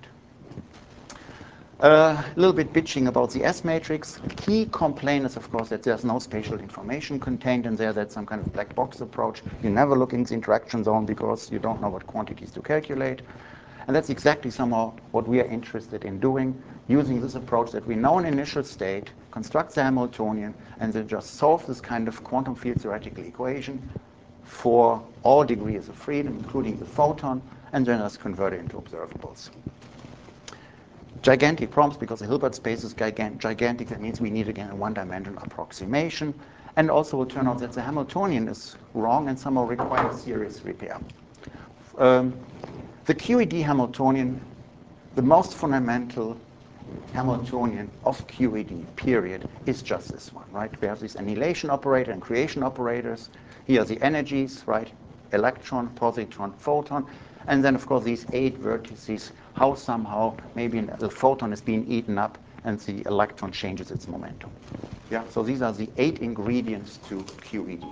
A uh, little bit bitching about the S matrix. Key complaint is, of course, that there's no spatial information contained in there. That's some kind of black box approach. You never look in the interaction zone because you don't know what quantities to calculate. And that's exactly somehow what we are interested in doing, using this approach that we know an initial state, construct the Hamiltonian, and then just solve this kind of quantum field theoretical equation for all degrees of freedom, including the photon, and then just convert it into observables. Gigantic problems because the Hilbert space is gigantic. That means we need, again, a one-dimensional approximation. And also will turn out that the Hamiltonian is wrong and somehow requires serious repair. Um, the Q E D Hamiltonian, the most fundamental Hamiltonian of Q E D, period, is just this one, right? We have this annihilation operator and creation operators. Here are the energies, right? Electron, positron, photon. And then, of course, these eight vertices, how somehow maybe the photon is being eaten up and the electron changes its momentum. Yeah, so these are the eight ingredients to Q E D.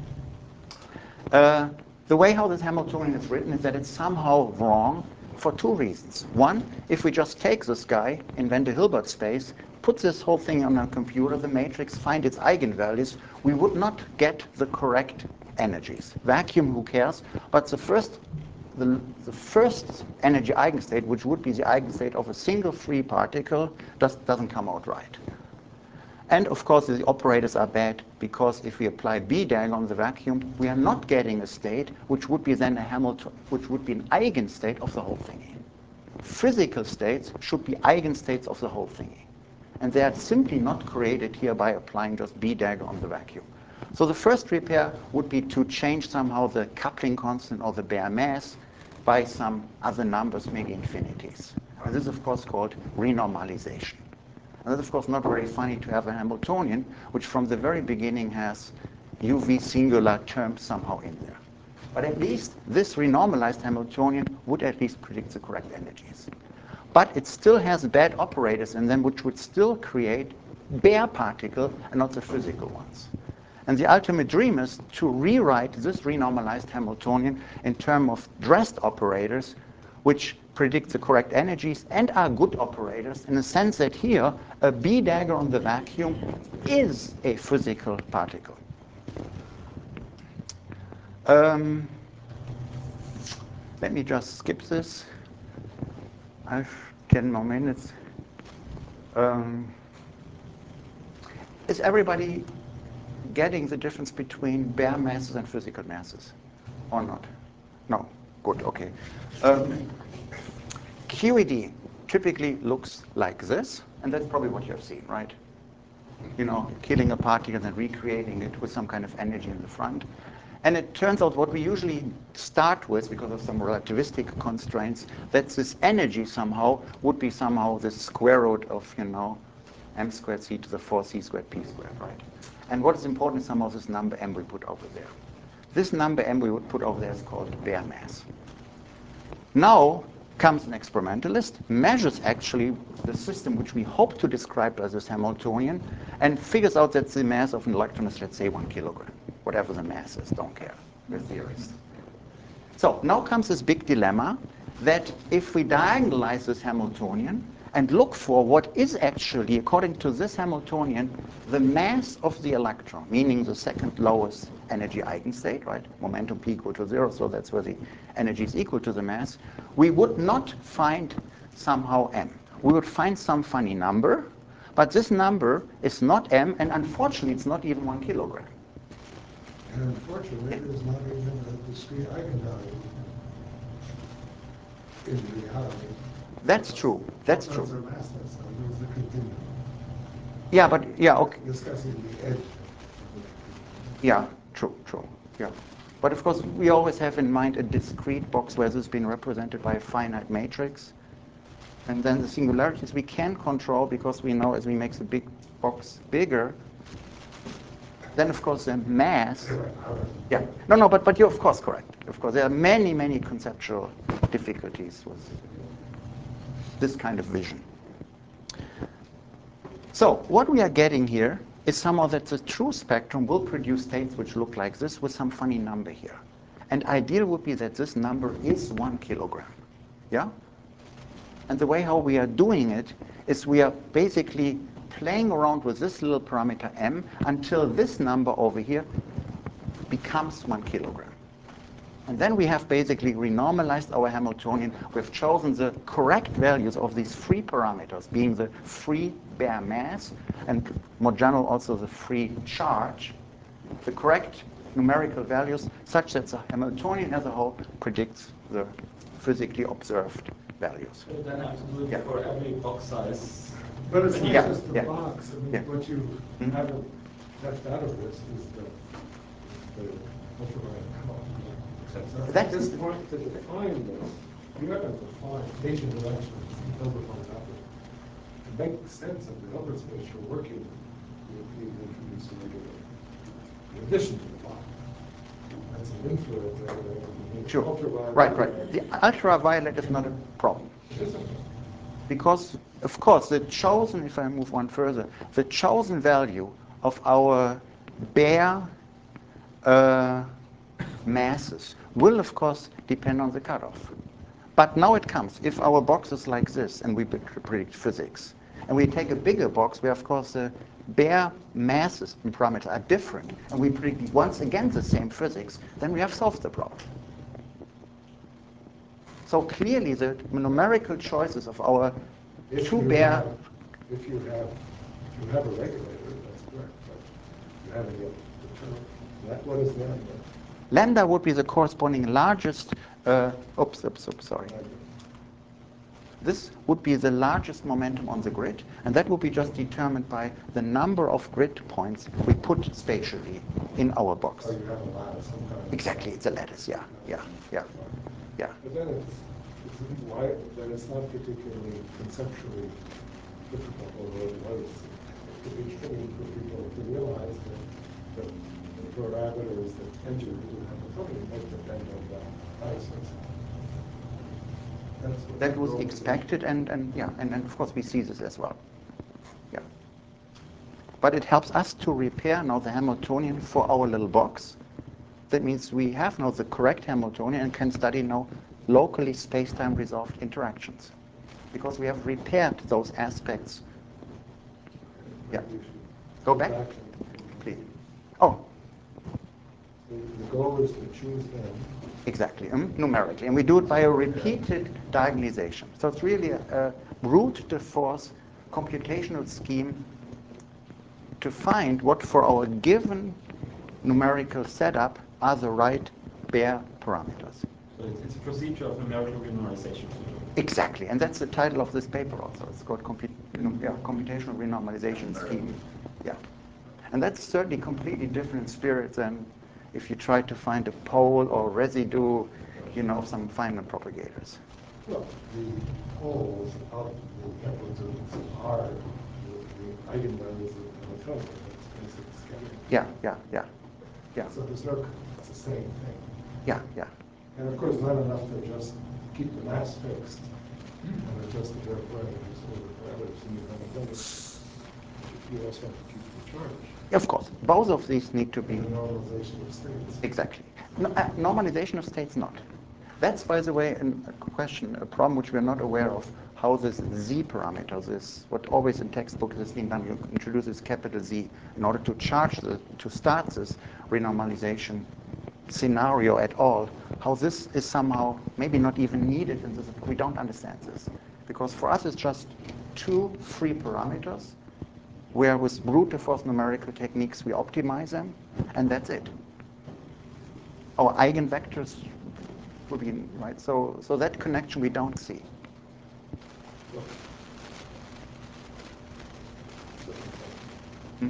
Uh, the way how this Hamiltonian is written is that it's somehow wrong for two reasons. One, if we just take this guy, invent a Hilbert space, put this whole thing on a computer, the matrix, find its eigenvalues, we would not get the correct energies. Vacuum, who cares? But the first The, the first energy eigenstate, which would be the eigenstate of a single free particle, just doesn't come out right. And of course, the operators are bad because if we apply B Dagger on the vacuum, we are not getting a state which would be then a Hamilton, which would be an eigenstate of the whole thingy. Physical states should be eigenstates of the whole thingy. And they are simply not created here by applying just B Dagger on the vacuum. So the first repair would be to change somehow the coupling constant or the bare mass by some other numbers, maybe infinities. And this is, of course, called renormalization. And that's, of course, not very funny to have a Hamiltonian, which from the very beginning has U V singular terms somehow in there. But at least this renormalized Hamiltonian would at least predict the correct energies. But it still has bad operators in them, which would still create bare particle and not the physical ones. And the ultimate dream is to rewrite this renormalized Hamiltonian in terms of dressed operators, which predict the correct energies and are good operators in the sense that here, a B Dagger on the vacuum is a physical particle. Um, let me just skip this. I have ten more minutes. Um, is everybody getting the difference between bare masses and physical masses, or not? No. Good. Okay. Um, Q E D typically looks like this, and that's probably what you have seen, right? You know, killing a particle and then recreating it with some kind of energy in the front. And it turns out what we usually start with, because of some relativistic constraints, that this energy somehow would be somehow the square root of, you know, m squared c to the four c squared p squared, right? And what is important is somehow this number m we put over there. This number m we would put over there is called bare mass. Now comes an experimentalist, measures actually the system which we hope to describe as this Hamiltonian, and figures out that the mass of an electron is, let's say, one kilogram. Whatever the mass is, don't care. We're theorists. So now comes this big dilemma that if we diagonalize this Hamiltonian and look for what is actually, according to this Hamiltonian, the mass of the electron, meaning the second lowest energy eigenstate, right? Momentum p equal to zero, so that's where the energy is equal to the mass. We would not find somehow m. We would find some funny number, but this number is not m, and unfortunately, it's not even one kilogram. And unfortunately, there's not even a discrete eigenvalue in reality. That's true. That's Photons true. are massless, so there's the continuum. Yeah, but yeah, okay. Discussing the edge. Yeah, true, true. Yeah. But of course, we always have in mind a discrete box where this has been represented by a finite matrix. And then the singularities we can control because we know as we make the big box bigger, then of course the mass. Yeah. No, no, but, but you're of course correct. Of course, there are many, many conceptual difficulties with this kind of vision. So what we are getting here is somehow that the true spectrum will produce states which look like this with some funny number here. And ideal would be that this number is one kilogram. Yeah? And the way how we are doing it is we are basically playing around with this little parameter m until this number over here becomes one kilogram. And then we have basically renormalized our Hamiltonian. We've chosen the correct values of these free parameters, being the free bare mass, and more general also the free charge, the correct numerical values, such that the Hamiltonian as a whole predicts the physically observed values. So then I have to do it Yeah. for every box size. But it's not Yeah, just the yeah. box. I mean, Yeah. what you Mhm. haven't left out of this is the, the ultraviolet color. So That's- at this point, to define this, you haven't defined spatial direction of Hilbert von Appel. To make sense of the Hilbert space you're working with, you need to introduce a regular, in addition to the box. That's an influence over there. You need Sure. ultraviolet Right, color. right. The ultraviolet is not a problem. It isn't. Because, of course, the chosen, if I move on further, the chosen value of our bare uh, masses will, of course, depend on the cutoff. But now it comes. If our box is like this, and we predict physics, and we take a bigger box where, of course, the bare masses and parameters are different, and we predict once again the same physics, then we have solved the problem. So clearly, the numerical choices of our If two you bare, have- If you have, if you have a regulator, that's correct, but you haven't yet determined, that, what is that? lambda would be the corresponding largest, uh, oops, oops, oops, sorry. This would be the largest momentum on the grid, and that would be just determined by the number of grid points we put spatially in our box. Oh, you have a lattice, some kind of. Exactly, it's a lattice, yeah, yeah, yeah, yeah. But then it's, it's, why, then it's not particularly conceptually difficult, although it was, it could be tricky for people to realize that, that the parameters that enter into the Hamiltonian might depend on that lattice. That's what That was the goal is. expected, and, and yeah, and, and of course we see this as well. Yeah. But it helps us to repair now the Hamiltonian for our little box. That means we have now the correct Hamiltonian and can study now locally space-time resolved interactions, because we have repaired those aspects. Yeah. You should Go back, and- please. Oh, The the goal is to choose them. exactly, um, numerically. And we do it by a repeated diagonalization. So it's really a, a brute force computational scheme to find what for our given numerical setup are the right bare parameters. So it's, it's a procedure of numerical renormalization. Exactly, and that's the title of this paper also. It's called compu yeah, computational renormalization scheme. Yeah, and that's certainly completely different spirit than if you try to find a pole or residue, you know, some Feynman propagators. Well, the poles of the amplitudes are the the eigenvalues of the Hamiltonian, that's basic scattering. Yeah, yeah, yeah, yeah, So there's no, it's the same thing. yeah, yeah. And of course, not enough to just keep the mass fixed and adjust the bare parameters over parameters in the Hamiltonian. You also have to keep the charge Of course, both of these need to be and the normalization of states. exactly. No, uh, normalization of states not. That's, by the way, an, a question, a problem which we're not aware of, how this Z parameter, this, what always in textbook is being done, you introduce this capital Z in order to charge, the, to start this renormalization scenario at all, how this is somehow maybe not even needed in this, we don't understand this. Because for us it's just two free parameters, where with brute force numerical techniques we optimize them, and that's it. Our eigenvectors will be, right? So, so that connection we don't see. Hmm?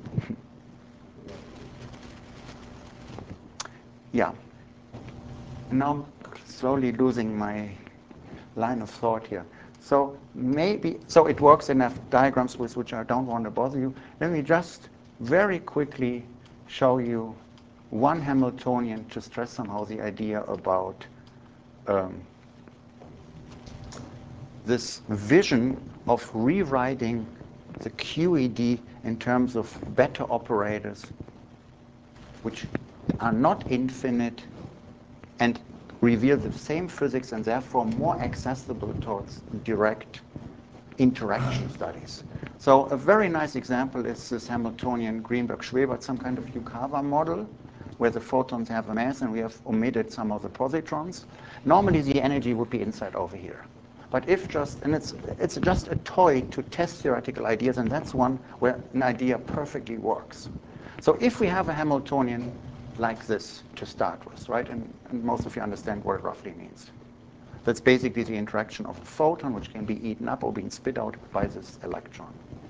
Yeah. Now I'm slowly losing my line of thought here. So maybe, so it works in diagrams with which I don't want to bother you. Let me just very quickly show you one Hamiltonian to stress somehow the idea about um, this vision of rewriting the Q E D in terms of better operators, which are not infinite and reveal the same physics and therefore more accessible towards direct interaction studies. So a very nice example is this Hamiltonian Greenberg-Schwebert, some kind of Yukawa model, where the photons have a mass and we have omitted some of the positrons. Normally the energy would be inside over here. But if just, and it's, it's just a toy to test theoretical ideas, and that's one where an idea perfectly works. So if we have a Hamiltonian like this to start with, right, and, and most of you understand what it roughly means. That's basically the interaction of a photon, which can be eaten up or being spit out by this electron.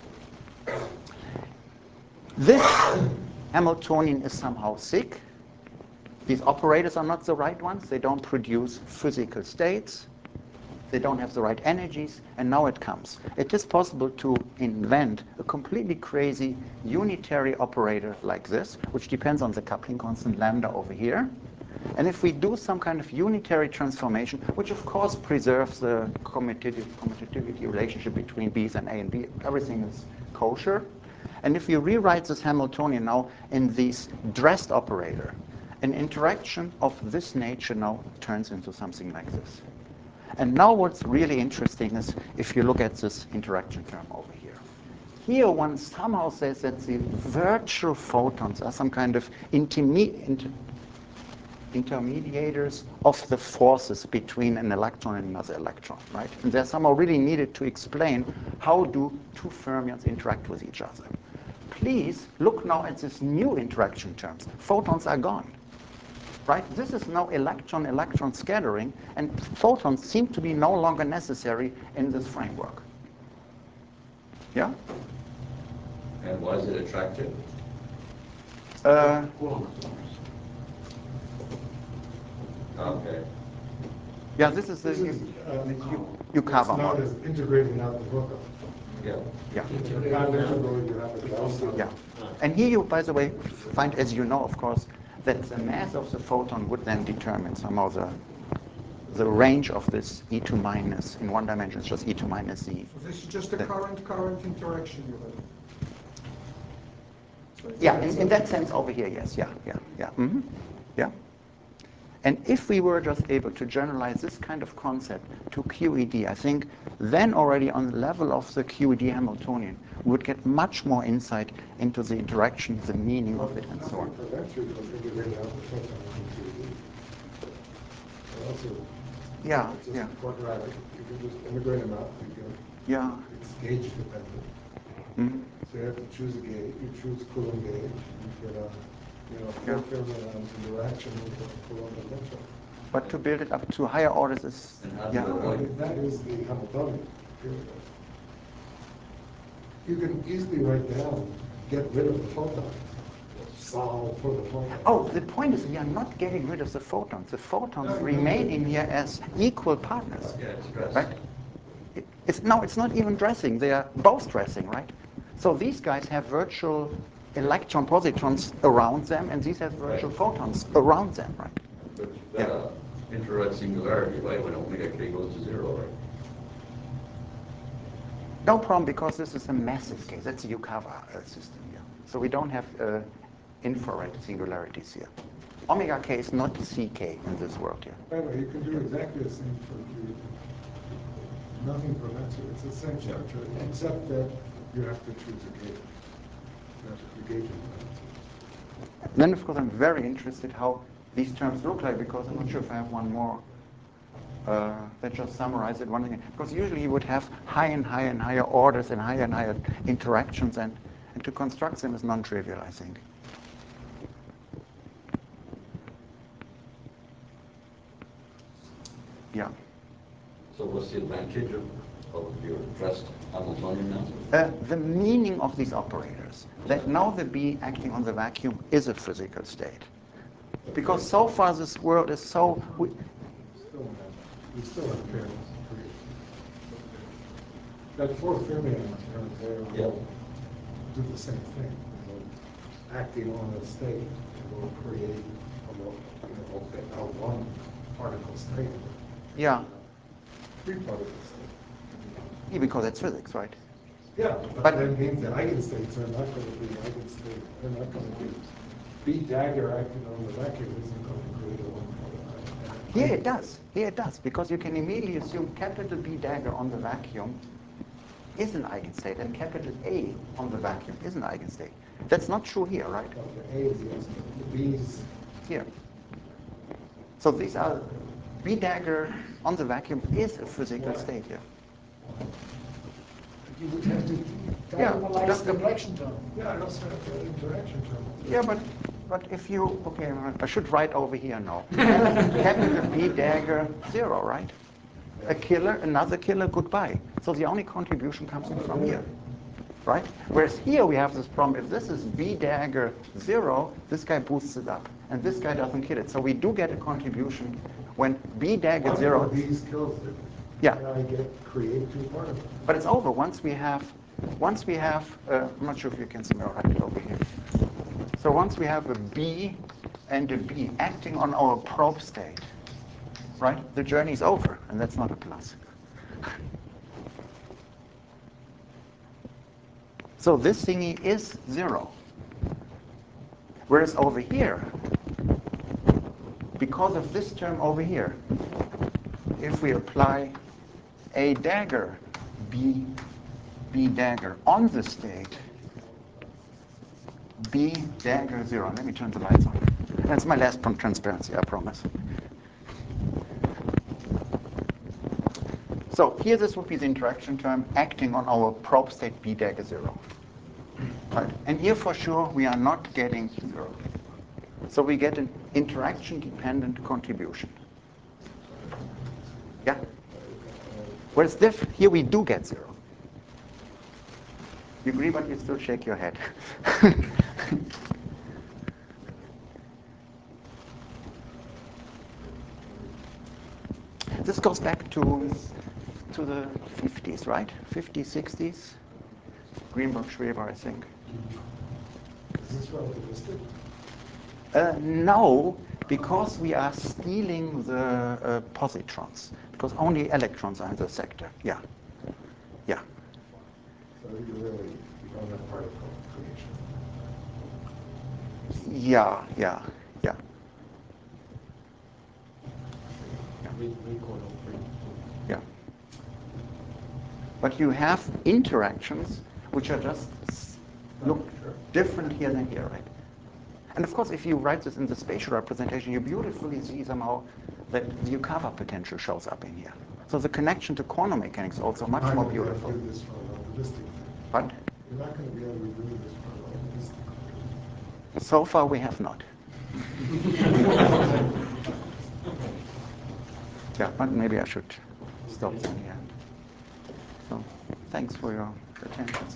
This Hamiltonian is somehow sick. These operators are not the right ones. They don't produce physical states. They don't have the right energies, and now it comes. It is possible to invent a completely crazy unitary operator like this, which depends on the coupling constant lambda over here. And if we do some kind of unitary transformation, which of course preserves the commutativity, commutativity relationship between B's and A and B, everything is kosher. And if you rewrite this Hamiltonian now in this dressed operator, an interaction of this nature now turns into something like this. And now what's really interesting is if you look at this interaction term over here. Here one somehow says that the virtual photons are some kind of interme inter intermediators of the forces between an electron and another electron, right? And they're somehow really needed to explain how do two fermions interact with each other. Please look now at this new interaction terms. Photons are gone. Right? This is now electron-electron scattering, and photons seem to be no longer necessary in this framework. Yeah? And why is it attractive? Uh, Okay. yeah, this is the This is, uh, Yukawa it's known model. as integrating out the hookup. Yeah. Yeah. You can't integrate, you have to calculate. Yeah. And here you, by the way, find, as you know, of course, that the mass of the photon would then determine somehow the, the range of this E two minus. In one dimension, it's just E two minus Z. So this is just a current-current interaction you have. So it's- Yeah, in, in that sense over here, yes, yeah, yeah, yeah. Mm-hmm. Yeah. And if we were just able to generalize this kind of concept to Q E D, I think then already on the level of the Q E D Hamiltonian, we would get much more insight into the interaction, the meaning of it, and so on. Nothing prevents you from integrating out the photon into Q E D. Also, Yeah, it's just yeah, quadratic. You can just integrate them out. You can, yeah. it's gauge dependent. Mm-hmm. So you have to choose a gauge. You choose Coulomb gauge. You get a, you know, Yeah. four fermion interaction with a Coulomb potential. But to build it up to higher orders is, And how do yeah. you avoid it? That is the Hamiltonian period. You can easily write down, get rid of the photons, solve for the photons. Oh, the point is we are not getting rid of the photons. The photons No, remain no. in here as equal partners. Yeah, it's stress. Right? It- It's, no, it's not even dressing. They are both dressing, right? So these guys have virtual electron positrons around them, and these have virtual Right. photons around them, right? But you've got a infrared singularity, right, when omega k goes to zero, right? No problem, because this is a massive case. That's a Yukawa uh, system here. So we don't have uh, infrared singularities here. Omega k is not C K in this world here. By the way, you can do exactly the same for Q. Nothing prevents you. It's the same structure, except that you have to choose a gauge. You have to gauge it. Then, of course, I'm very interested how these terms look like, because I'm not sure if I have one more uh, that just summarize it one again. Because usually you would have high and higher and higher orders and higher and higher interactions, and, and to construct them is non-trivial, I think. Yeah. So what's the advantage of, of your dressed Hamiltonian now? Uh, the meaning of these operators, that now the B acting on the vacuum is a physical state. Because so far this world is so... We, Still have, you still have fermions. That four fermions term there will do the same thing. They'll, acting on a state, it will create a, lo- you know, a one particle state. yeah. Three particle state. Yeah, because it's physics, right? Yeah, but, But- that means the eigenstates are not going to be eigenstate, they're not going to be, B dagger acting on the vacuum isn't going to create a one. Here it does. Here it does, because you can immediately assume capital B dagger on the vacuum is an eigenstate, and capital A on the vacuum is an eigenstate. That's not true here, right? Okay, A is yes, the B's. Here. So these are, B dagger on the vacuum is a physical Why? state here. You would have to Yeah, diagonalize just the the- interaction term. Yeah, I also have the interaction term. Yeah, but but if you, okay, I should write over here now. Capital B dagger, zero, right? A killer, another killer, goodbye. So the only contribution comes in from here, right? Whereas here we have this problem, if this is B dagger zero, this guy boosts it up, and this guy doesn't kill it. So we do get a contribution when B dagger One zero, of these kills it. Yeah. And I get, create two particles. but it's over once we have, once we have, uh, I'm not sure if you can see me, I'll write it over here. So once we have a B and a B acting on our probe state, right, the journey's over, and that's not a plus. So this thingy is zero. Whereas over here, because of this term over here, if we apply A dagger, B, B dagger on the state, B dagger zero. Let me turn the lights on. That's my last from transparency, I promise. So here this would be the interaction term acting on our probe state B dagger zero. Right? And here for sure we are not getting zero. So we get an interaction-dependent contribution. Yeah? Whereas diff, here we do get zero. You agree, but you still shake your head. This goes back to, to the fifties, right? fifties, sixties. Greenberg, Schweber, I think. Is this relativistic? Uh, no, because we are stealing the uh, positrons. Because only electrons are in the sector. Yeah. Yeah. So you really, you don't have particle creation. Yeah, yeah, yeah. Re- recoil free. Yeah. But you have interactions which are just s- look different here than here, right? And of course, if you write this in the spatial representation, you beautifully see somehow that the Yukawa potential shows up in here. So the connection to quantum mechanics is also much You're more not gonna be able beautiful. to do this for a relativistic thing. But You're not going to be able to do this for a relativistic so far we have not. Yeah, but maybe I should stop in the end. So thanks for your attention.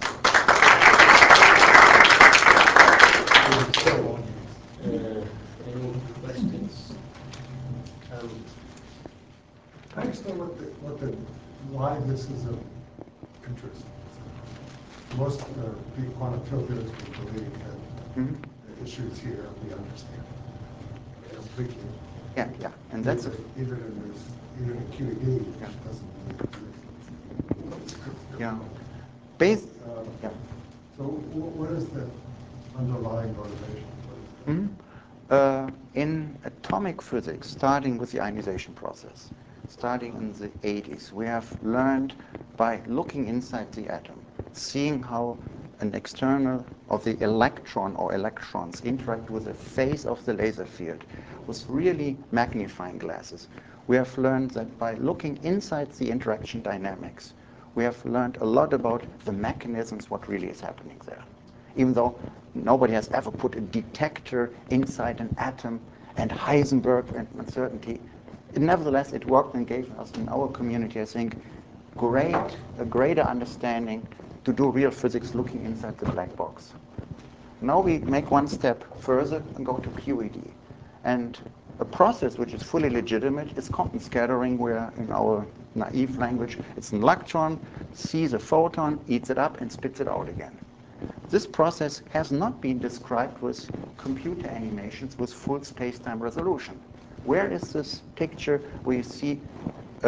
Uh, any questions? Um, I understand what the, what the, why this is of interest. Most uh, big quantum field theorists will believe that Mhm. the issues here we understand completely. Yeah, yeah, and that's a, Even in this, even in Q E D, which Yeah. doesn't really exist. yeah. Base, Uh, yeah. So wh- what is the underlying motivation? What is Mhm. Uh, in atomic physics, starting with the ionization process, starting in the eighties, we have learned by looking inside the atom, seeing how an external of the electron or electrons interact with the phase of the laser field with really magnifying glasses. We have learned that by looking inside the interaction dynamics, we have learned a lot about the mechanisms, what really is happening there. Even though nobody has ever put a detector inside an atom and Heisenberg and uncertainty, it, nevertheless, it worked and gave us in our community, I think, great, a greater understanding to do real physics looking inside the black box. Now we make one step further and go to Q E D. And a process which is fully legitimate is Compton scattering, where in our naive language, it's an electron, sees a photon, eats it up, and spits it out again. This process has not been described with computer animations with full space-time resolution. Where is this picture where you see a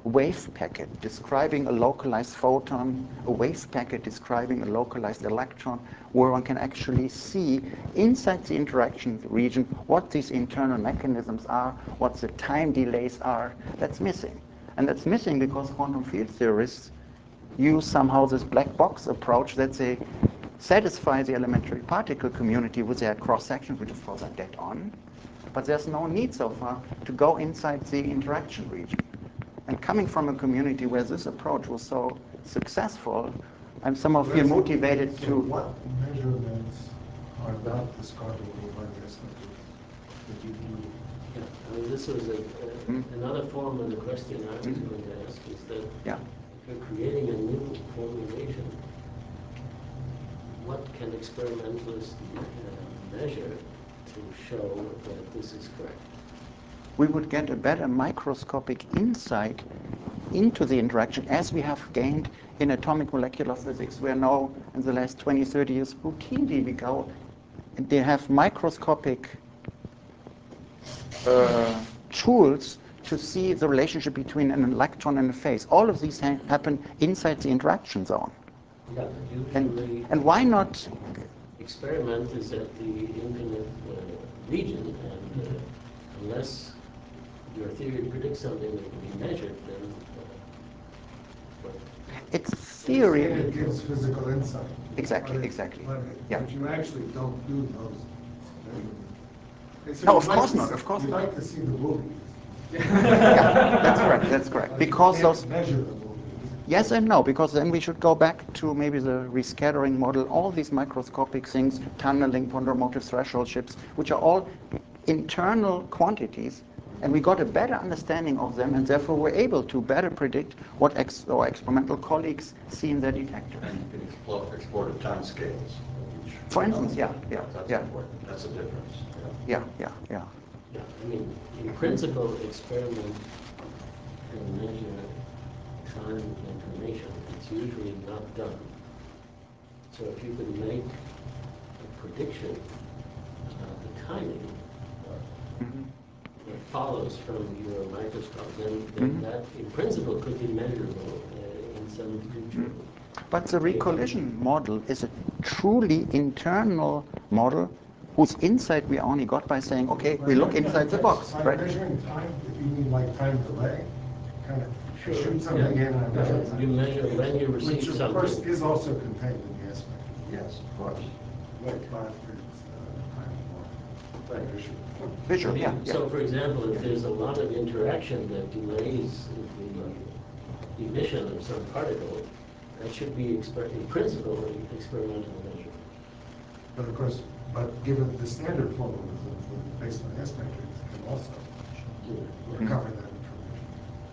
wave packet describing a localized photon, a wave packet describing a localized electron, where one can actually see inside the interaction region what these internal mechanisms are, what the time delays are. That's missing. And that's missing because quantum field theorists use somehow this black box approach that they satisfy the elementary particle community with their cross-sections, which of course are dead on. But there's no need so far to go inside the interaction region. And coming from a community where this approach was so successful, I'm somehow feel motivated So to... what measurements are not discardable by the S matrix that you do? Yeah, I mean, this was a, a, Mm. another form of the question I was Mm. going to ask, is that Yeah. if you're creating a new formulation, what can experimentalists uh, measure to show that this is correct? We would get a better microscopic insight into the interaction as we have gained in atomic molecular physics, where now in the last twenty, thirty years routinely we go and they have microscopic uh, tools to see the relationship between an electron and a phase. All of these ha happen inside the interaction zone. Yeah, usually And, and why not? experiment is at the infinite uh, region, and uh, unless your theory predicts something that can be measured, then uh, what It's theory. And it gives physical insight. Exactly, But it- exactly. But, Yeah. but you actually don't do those measurements. And so No, you'd of like course to not, see- of course you'd not. like to see the movies. Yeah, that's correct, that's correct. But you Because can't those... measure the movies. Yes and no, because then we should go back to maybe the rescattering model, all these microscopic things, tunneling, ponderomotive threshold shifts, which are all internal quantities, and we got a better understanding of them, and therefore we're able to better predict what ex our experimental colleagues see in their detectors. And you can explore, explore the time scales of each. For instance, yeah, yeah, That's yeah. important. That's a difference. Yeah, yeah, yeah. Yeah, I mean, in principle, experiment can measure time information. It's usually not done. So if you could make a prediction about the timing Mm-hmm. that follows from your microscope, then, then Mhm. that, in principle, could be measurable uh, in some future. But the recollision model is a truly internal model whose insight we only got by saying, okay, we look inside the box, By right? measuring time, you mean like time delay? Kind of Sure, shoot something yeah. in and Yeah, measure you measure when you receive Which of something. course is also contained in the S matrix. Yes, of course. Right. But it's uh, kind of more Right. visual. Visual, I mean, yeah, yeah. So, for example, if there's a lot of interaction that delays the emission of some particle, that should be, exper- in principle, an experimental measure. But of course, but given the standard formalism for- based on S matrix can also recover that information.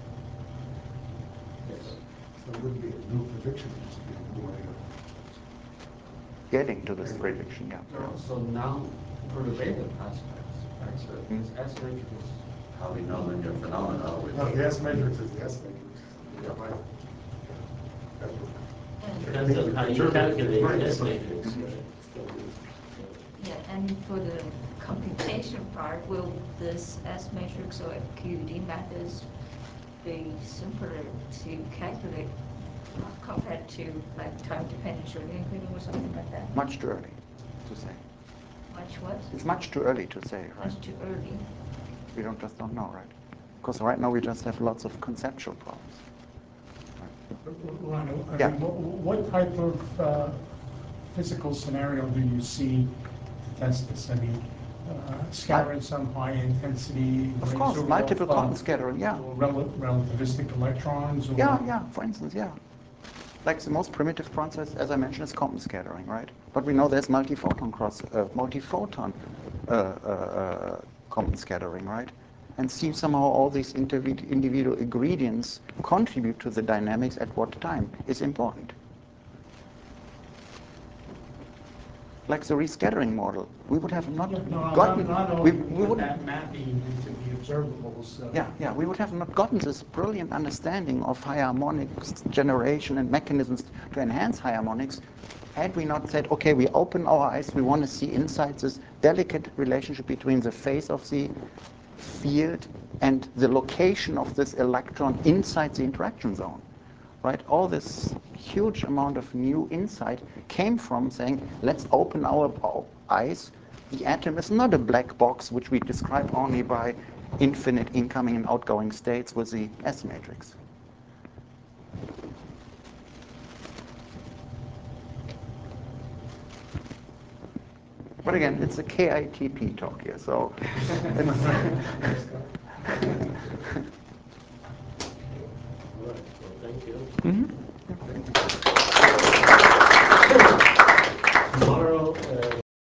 Yes. So it wouldn't be a new prediction, it would just be a new way of. Getting to this prediction, yeah. So, so now, for the random aspects, right, so this S matrix, How we know linear phenomena with. No, the S matrix is the S matrix. Yeah. Right. That's what- Depends on how you calculate the S matrix. Yeah, and for the computation part, will this S matrix or Q E D methods be simpler to calculate compared to like time-dependent Schrodinger equation or something like that? Much too early to say. Much what? It's much too early to say, right? Much too early. We don't just don't know, right? Because right now we just have lots of conceptual problems. Ron, I Yeah. mean, what, what type of uh, physical scenario do you see to test this? I mean, uh, scattering some high intensity Of laser course, multiple of, uh, quantum scattering, yeah. rel- relativistic electrons? Or, Yeah, yeah, for instance, yeah. Like the most primitive process, as I mentioned, is quantum scattering, right? But we know there's multi-photon cross, uh, multi-photon uh, uh, uh, quantum scattering, right? And see somehow all these individ individual ingredients contribute to the dynamics at what time is important. Like the rescattering model, we would have not Yeah, no, gotten. not, not we, only we put would. that mapping into the observables. Uh, Yeah, yeah, we would have not gotten this brilliant understanding of high harmonics generation and mechanisms to enhance high harmonics had we not said, okay, we open our eyes, we want to see inside this delicate relationship between the phase of the field and the location of this electron inside the interaction zone. Right? All this huge amount of new insight came from saying, let's open our eyes. The atom is not a black box which we describe only by infinite incoming and outgoing states with the S matrix. But again, it's a K I T P talk here, so All right, well, thank you. Mm-hmm.